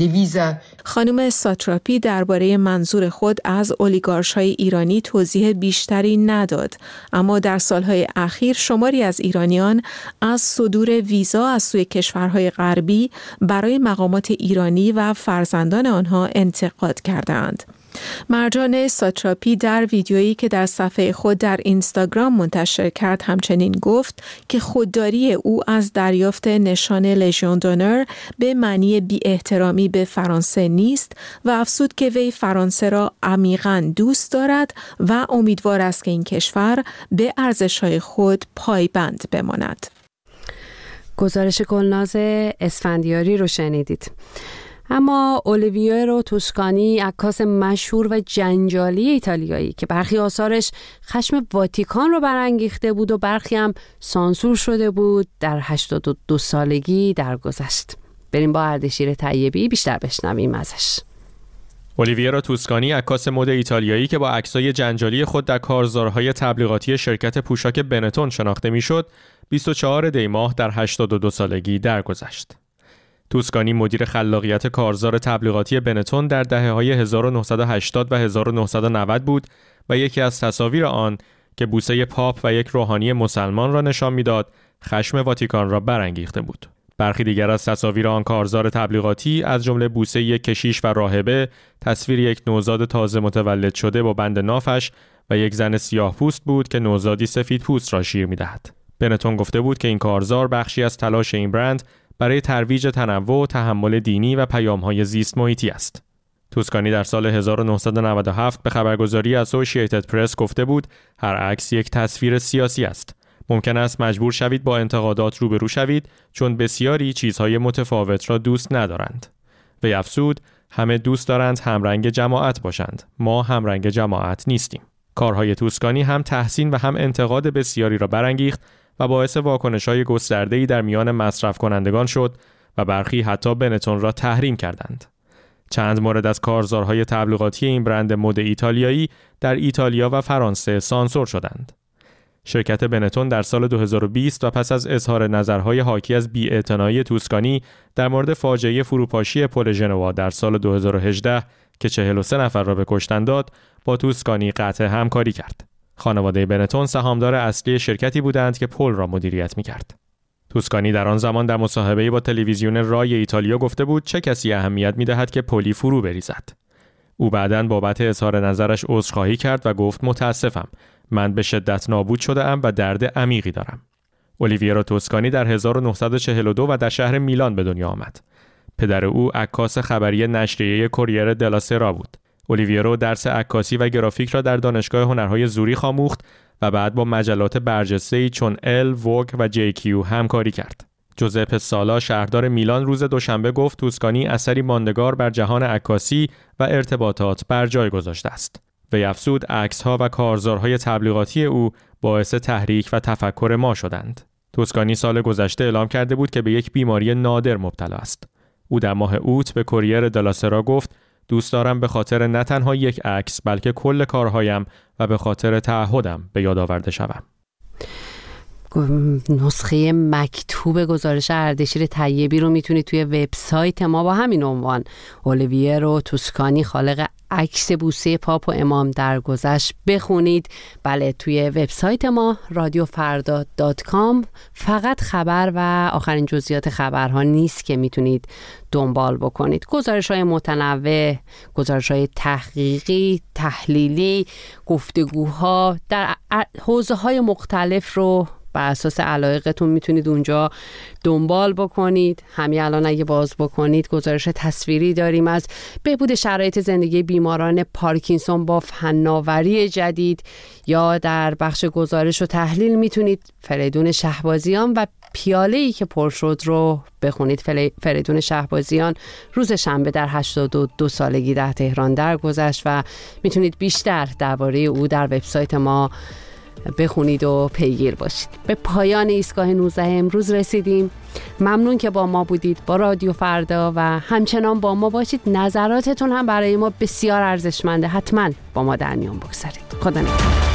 خانم ساتراپی درباره منظور خود از اولیگارش‌های ایرانی توضیح بیشتری نداد، اما در سالهای اخیر شماری از ایرانیان از صدور ویزا از سوی کشورهای غربی برای مقامات ایرانی و فرزندان آنها انتقاد کردند. مرجان ساتراپی در ویدیویی که در صفحه خود در اینستاگرام منتشر کرد همچنین گفت که خودداری او از دریافت نشان لیژیون دونر به معنی بی احترامی به فرانسه نیست و افزود که وی فرانسه را عمیقاً دوست دارد و امیدوار است که این کشور به ارزش‌های خود پایبند بماند. گزارش گلناز اسفندیاری رو شنیدید. اما اولیویرو توسکانی، عکاس مشهور و جنجالی ایتالیایی که برخی آثارش خشم واتیکان رو برانگیخته بود و برخی هم سانسور شده بود، در هشتاد و دو سالگی درگذشت. بریم با اردشیر طیبی بیشتر بشنویم ازش. اولیویرو توسکانی، عکاس مد ایتالیایی که با عکسای جنجالی خود در کارزارهای تبلیغاتی شرکت پوشاک بنتون شناخته میشد، بیست و چهارم دی ماه در هشتاد و دو سالگی درگذشت. توسکانی مدیر خلاقیت کارزار تبلیغاتی بنتون در دهه‌های هزار و نهصد و هشتاد و هزار و نهصد و نود بود و یکی از تصاویر آن که بوسه پاپ و یک روحانی مسلمان را نشان می‌داد، خشم واتیکان را برانگیخته بود. برخی دیگر از تصاویر آن کارزار تبلیغاتی از جمله بوسه یک کشیش و راهبه، تصویر یک نوزاد تازه متولد شده با بند نافش و یک زن سیاه‌پوست بود که نوزادی سفیدپوست را شیر می‌دهد. بنتون گفته بود که این کارزار بخشی از تلاش این برند برای ترویج تنوع، تحمل دینی و پیام‌های زیست محیطی است. توسکانی در سال هزار و نهصد و نود و هفت به خبرگزاری اسوسییتد پرس گفته بود هر عکس یک تصویر سیاسی است. ممکن است مجبور شوید با انتقادات روبرو شوید چون بسیاری چیزهای متفاوت را دوست ندارند. وی افزود همه دوست دارند همرنگ جماعت باشند. ما همرنگ جماعت نیستیم. کارهای توسکانی هم تحسین و هم انتقاد بسیاری را برانگیخت و باعث واکنش‌های گسترده‌ای در میان مصرف کنندگان شد و برخی حتی بنتون را تحریم کردند. چند مورد از کارزارهای تبلیغاتی این برند مد ایتالیایی در ایتالیا و فرانسه سانسور شدند. شرکت بنتون در سال دو هزار و بیست و پس از اظهار نظرهای حاکی از بی‌اعتنایی توسکانی در مورد فاجعه فروپاشی پل ژنوا در سال دو هزار و هجده که چهل و سه نفر را به کشتن داد، با توسکانی قطع همکاری کرد. خانواده بنتون سهامدار اصلی شرکتی بودند که پل را مدیریت می‌کرد. توسکانی در آن زمان در مصاحبه‌ای با تلویزیون رای ایتالیا گفته بود چه کسی اهمیت می‌دهد که پلی فرو بریزد. او بعداً بابت اظهار نظرش عذرخواهی کرد و گفت متاسفم، من به شدت نابود شده‌ام و درد عمیقی دارم. اولیویرو توسکانی در هزار و نهصد و چهل و دو و در شهر میلان به دنیا آمد. پدر او عکاس خبری نشریه کوریر دلا سرا بود. اولیویرو درس عکاسی و گرافیک را در دانشگاه هنرهای زوریخ آموخت و بعد با مجلات برجسته‌ای چون ال، ووگ و جی کیو همکاری کرد. جوزپ سالا شهردار میلان روز دوشنبه گفت توسکانی اثری ماندگار بر جهان عکاسی و ارتباطات بر جای گذاشته است. وی افزود عکس‌ها و کارزارهای تبلیغاتی او باعث تحریک و تفکر ما شدند. توسکانی سال گذشته اعلام کرده بود که به یک بیماری نادر مبتلا است. او در ماه اوت به کوریر دلا سرا گفت دوست دارم به خاطر نه تنها یک عکس بلکه کل کارهایم و به خاطر تعهدم به یاد آورده شوم. نسخه مکتوب گزارش اردشیر طیبی رو میتونید توی وبسایت ما با همین عنوان اولیویرو توسکانی خالق عکس بوسه پاپ و امام درگذشت بخونید. بله، توی وبسایت ما رادیو فردا دات کام فقط خبر و آخرین جزئیات خبرها نیست که میتونید دنبال بکنید. گزارش‌های متنوع، گزارش‌های تحقیقی، تحلیلی، گفتگوها در حوزه‌های مختلف رو بر اساس علایقتون میتونید اونجا دنبال بکنید. همین الان اگه باز بکنید گزارش تصویری داریم از بهبود شرایط زندگی بیماران پارکینسون با فناوری جدید، یا در بخش گزارش و تحلیل میتونید فریدون شهبازیان و پیاله‌ای که پر شد رو بخونید. فریدون شهبازیان روز شنبه در هشتاد و دو سالگی در تهران درگذشت و میتونید بیشتر درباره او در وبسایت ما بخونید و پیگیر باشید. به پایان ایستگاه نوزده امروز رسیدیم. ممنون که با ما بودید با رادیو فردا و همچنان با ما باشید. نظراتتون هم برای ما بسیار ارزشمنده. حتما با ما در میان بگذارید. خدا نگهدار.